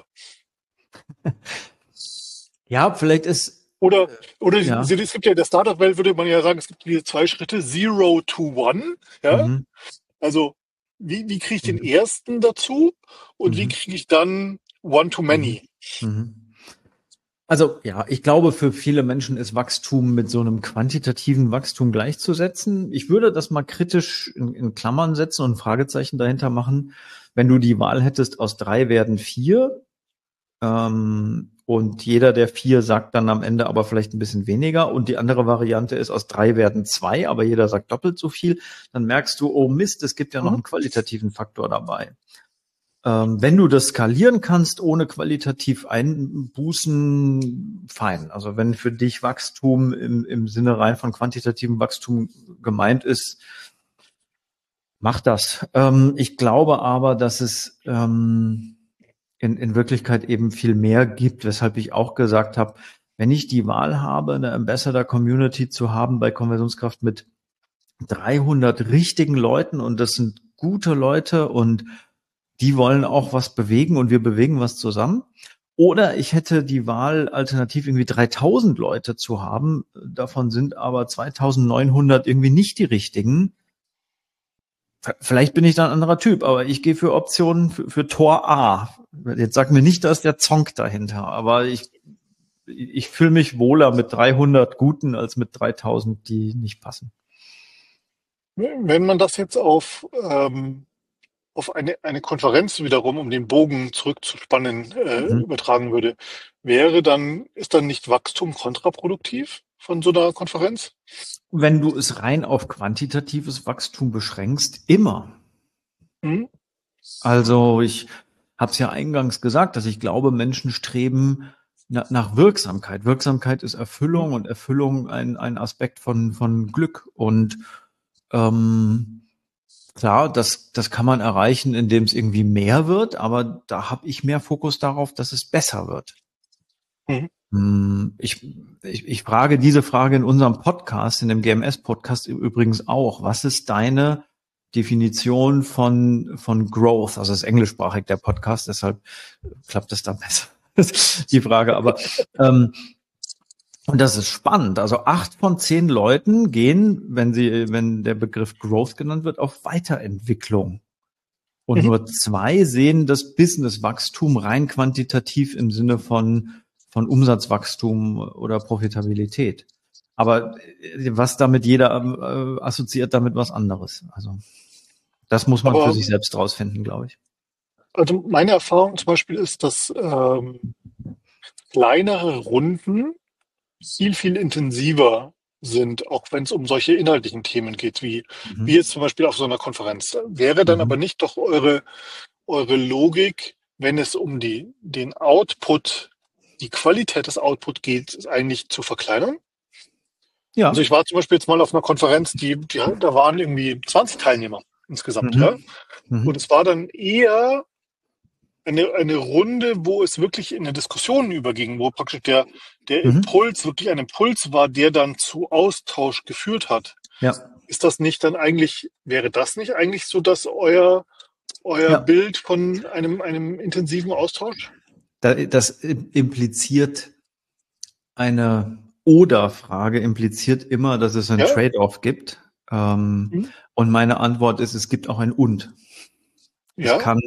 Ja, vielleicht ist Oder, oder ja. es gibt ja in der Startup-Welt, würde man ja sagen, es gibt diese zwei Schritte, Zero to One. Ja? Mhm. Also, wie, wie kriege ich den ersten dazu und mhm. wie kriege ich dann One to Many? Mhm. Also, ja, ich glaube, für viele Menschen ist Wachstum mit so einem quantitativen Wachstum gleichzusetzen. Ich würde das mal kritisch in, in Klammern setzen und ein Fragezeichen dahinter machen. Wenn du die Wahl hättest, aus drei werden vier, ähm, und jeder der vier sagt dann am Ende aber vielleicht ein bisschen weniger. Und die andere Variante ist, aus drei werden zwei, aber jeder sagt doppelt so viel. Dann merkst du, oh Mist, es gibt ja noch einen qualitativen Faktor dabei. Ähm, wenn du das skalieren kannst, ohne qualitativ Einbußen, fein. Also wenn für dich Wachstum im, im Sinne rein von quantitativem Wachstum gemeint ist, mach das. Ähm, ich glaube aber, dass es ähm, In, in Wirklichkeit eben viel mehr gibt, weshalb ich auch gesagt habe, wenn ich die Wahl habe, eine Ambassador-Community zu haben bei Konversionskraft mit dreihundert richtigen Leuten und das sind gute Leute und die wollen auch was bewegen und wir bewegen was zusammen. Oder ich hätte die Wahl, alternativ irgendwie dreitausend Leute zu haben, davon sind aber zweitausendneunhundert irgendwie nicht die richtigen. Vielleicht bin ich da ein anderer Typ, aber ich gehe für Optionen für, für Tor A. Jetzt sag mir nicht, da ist der Zonk dahinter, aber ich, ich fühle mich wohler mit dreihundert Guten als mit dreitausend, die nicht passen. Wenn man das jetzt auf, ähm, auf eine, eine Konferenz wiederum, um den Bogen zurückzuspannen, äh, mhm. übertragen würde, wäre dann, ist dann nicht Wachstum kontraproduktiv von so einer Konferenz? Wenn du es rein auf quantitatives Wachstum beschränkst, immer. Mhm. Also ich, habe es ja eingangs gesagt, dass ich glaube, Menschen streben na, nach Wirksamkeit. Wirksamkeit ist Erfüllung und Erfüllung ein, ein Aspekt von, von Glück. Und ähm, klar, das, das kann man erreichen, indem es irgendwie mehr wird, aber da habe ich mehr Fokus darauf, dass es besser wird. Mhm. Ich, ich, ich frage diese Frage in unserem Podcast, in dem G M S-Podcast übrigens auch. Was ist deine Definition von, von Growth? Also es ist englischsprachig, der Podcast, deshalb klappt es da besser. Die Frage, aber ähm, und das ist spannend. Also acht von zehn Leuten gehen, wenn sie, wenn der Begriff Growth genannt wird, auf Weiterentwicklung. Und mhm. nur zwei sehen das Businesswachstum rein quantitativ im Sinne von, von Umsatzwachstum oder Profitabilität. Aber was damit jeder äh, assoziiert damit was anderes. Also das muss man Aber, für sich selbst rausfinden, glaube ich. Also meine Erfahrung zum Beispiel ist, dass ähm, kleinere Runden viel, viel intensiver sind, auch wenn es um solche inhaltlichen Themen geht, wie, mhm. wie jetzt zum Beispiel auf so einer Konferenz. Wäre dann mhm. aber nicht doch eure, eure Logik, wenn es um die, den Output, die Qualität des Output geht, eigentlich zu verkleinern? Ja. Also ich war zum Beispiel jetzt mal auf einer Konferenz, die, die da waren irgendwie zwanzig Teilnehmer insgesamt, mhm. ja. Mhm. Und es war dann eher Eine, eine Runde, wo es wirklich in eine Diskussion überging, wo praktisch der, der mhm. Impuls wirklich ein Impuls war, der dann zu Austausch geführt hat. Ja. Ist das nicht dann eigentlich, wäre das nicht eigentlich so, dass euer, euer ja. Bild von einem, einem intensiven Austausch? Das impliziert eine Oder-Frage, impliziert immer, dass es ein ja. Trade-off gibt. Ähm, mhm. Und meine Antwort ist, es gibt auch ein Und. Ja. Ich kann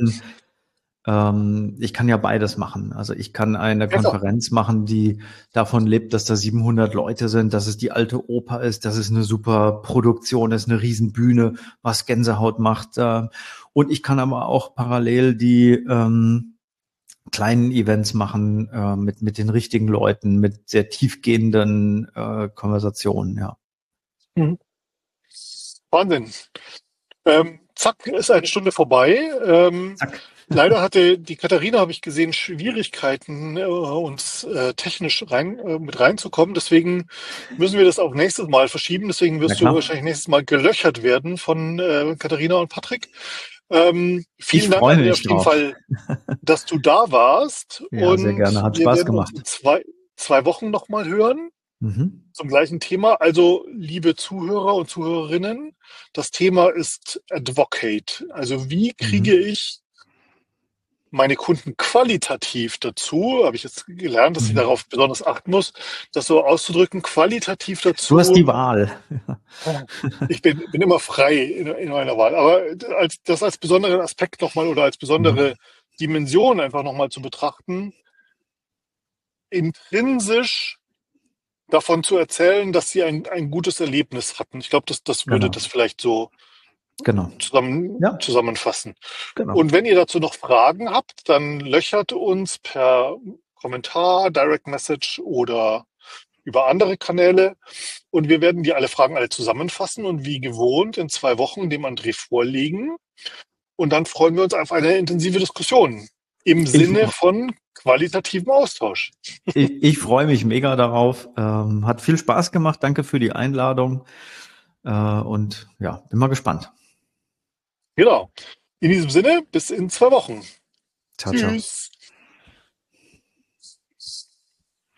Ich kann ja beides machen. Also ich kann eine Konferenz machen, die davon lebt, dass da siebenhundert Leute sind, dass es die alte Oper ist, dass es eine super Produktion ist, eine Riesenbühne, was Gänsehaut macht. Und ich kann aber auch parallel die ähm, kleinen Events machen äh, mit mit den richtigen Leuten, mit sehr tiefgehenden äh, Konversationen. Ja. Mhm. Wahnsinn. Ähm, zack, ist eine Stunde vorbei. Ähm, zack. Leider hatte die Katharina, habe ich gesehen, Schwierigkeiten, äh, uns äh, technisch rein, äh, mit reinzukommen. Deswegen müssen wir das auf nächstes Mal verschieben. Deswegen wirst du wahrscheinlich nächstes Mal gelöchert werden von äh, Katharina und Patrick. Ähm, vielen ich Dank auf jeden drauf. Fall, dass du da warst. Ja, und sehr gerne. Hat wir Spaß werden gemacht. Uns in zwei, zwei Wochen nochmal hören. Mhm. Zum gleichen Thema. Also, liebe Zuhörer und Zuhörerinnen, das Thema ist Advocate. Also, wie kriege mhm. ich meine Kunden qualitativ dazu, habe ich jetzt gelernt, dass ich mhm. darauf besonders achten muss, das so auszudrücken, qualitativ dazu. Du hast die Wahl. Ich bin, bin immer frei in, in meiner Wahl. Aber als, das als besonderen Aspekt nochmal oder als besondere mhm. Dimension einfach nochmal zu betrachten, intrinsisch davon zu erzählen, dass sie ein, ein gutes Erlebnis hatten. Ich glaube, das, das würde genau. das vielleicht so genau. zusammen, ja. zusammenfassen. Genau. Und wenn ihr dazu noch Fragen habt, dann löchert uns per Kommentar, Direct Message oder über andere Kanäle. Und wir werden die alle Fragen alle zusammenfassen und wie gewohnt in zwei Wochen dem André vorlegen. Und dann freuen wir uns auf eine intensive Diskussion im Sinne ich, von qualitativem Austausch. Ich, ich freue mich mega darauf. Ähm, hat viel Spaß gemacht. Danke für die Einladung. Äh, und ja, bin mal gespannt. Genau. In diesem Sinne, bis in zwei Wochen. Ciao, Tschüss. ciao.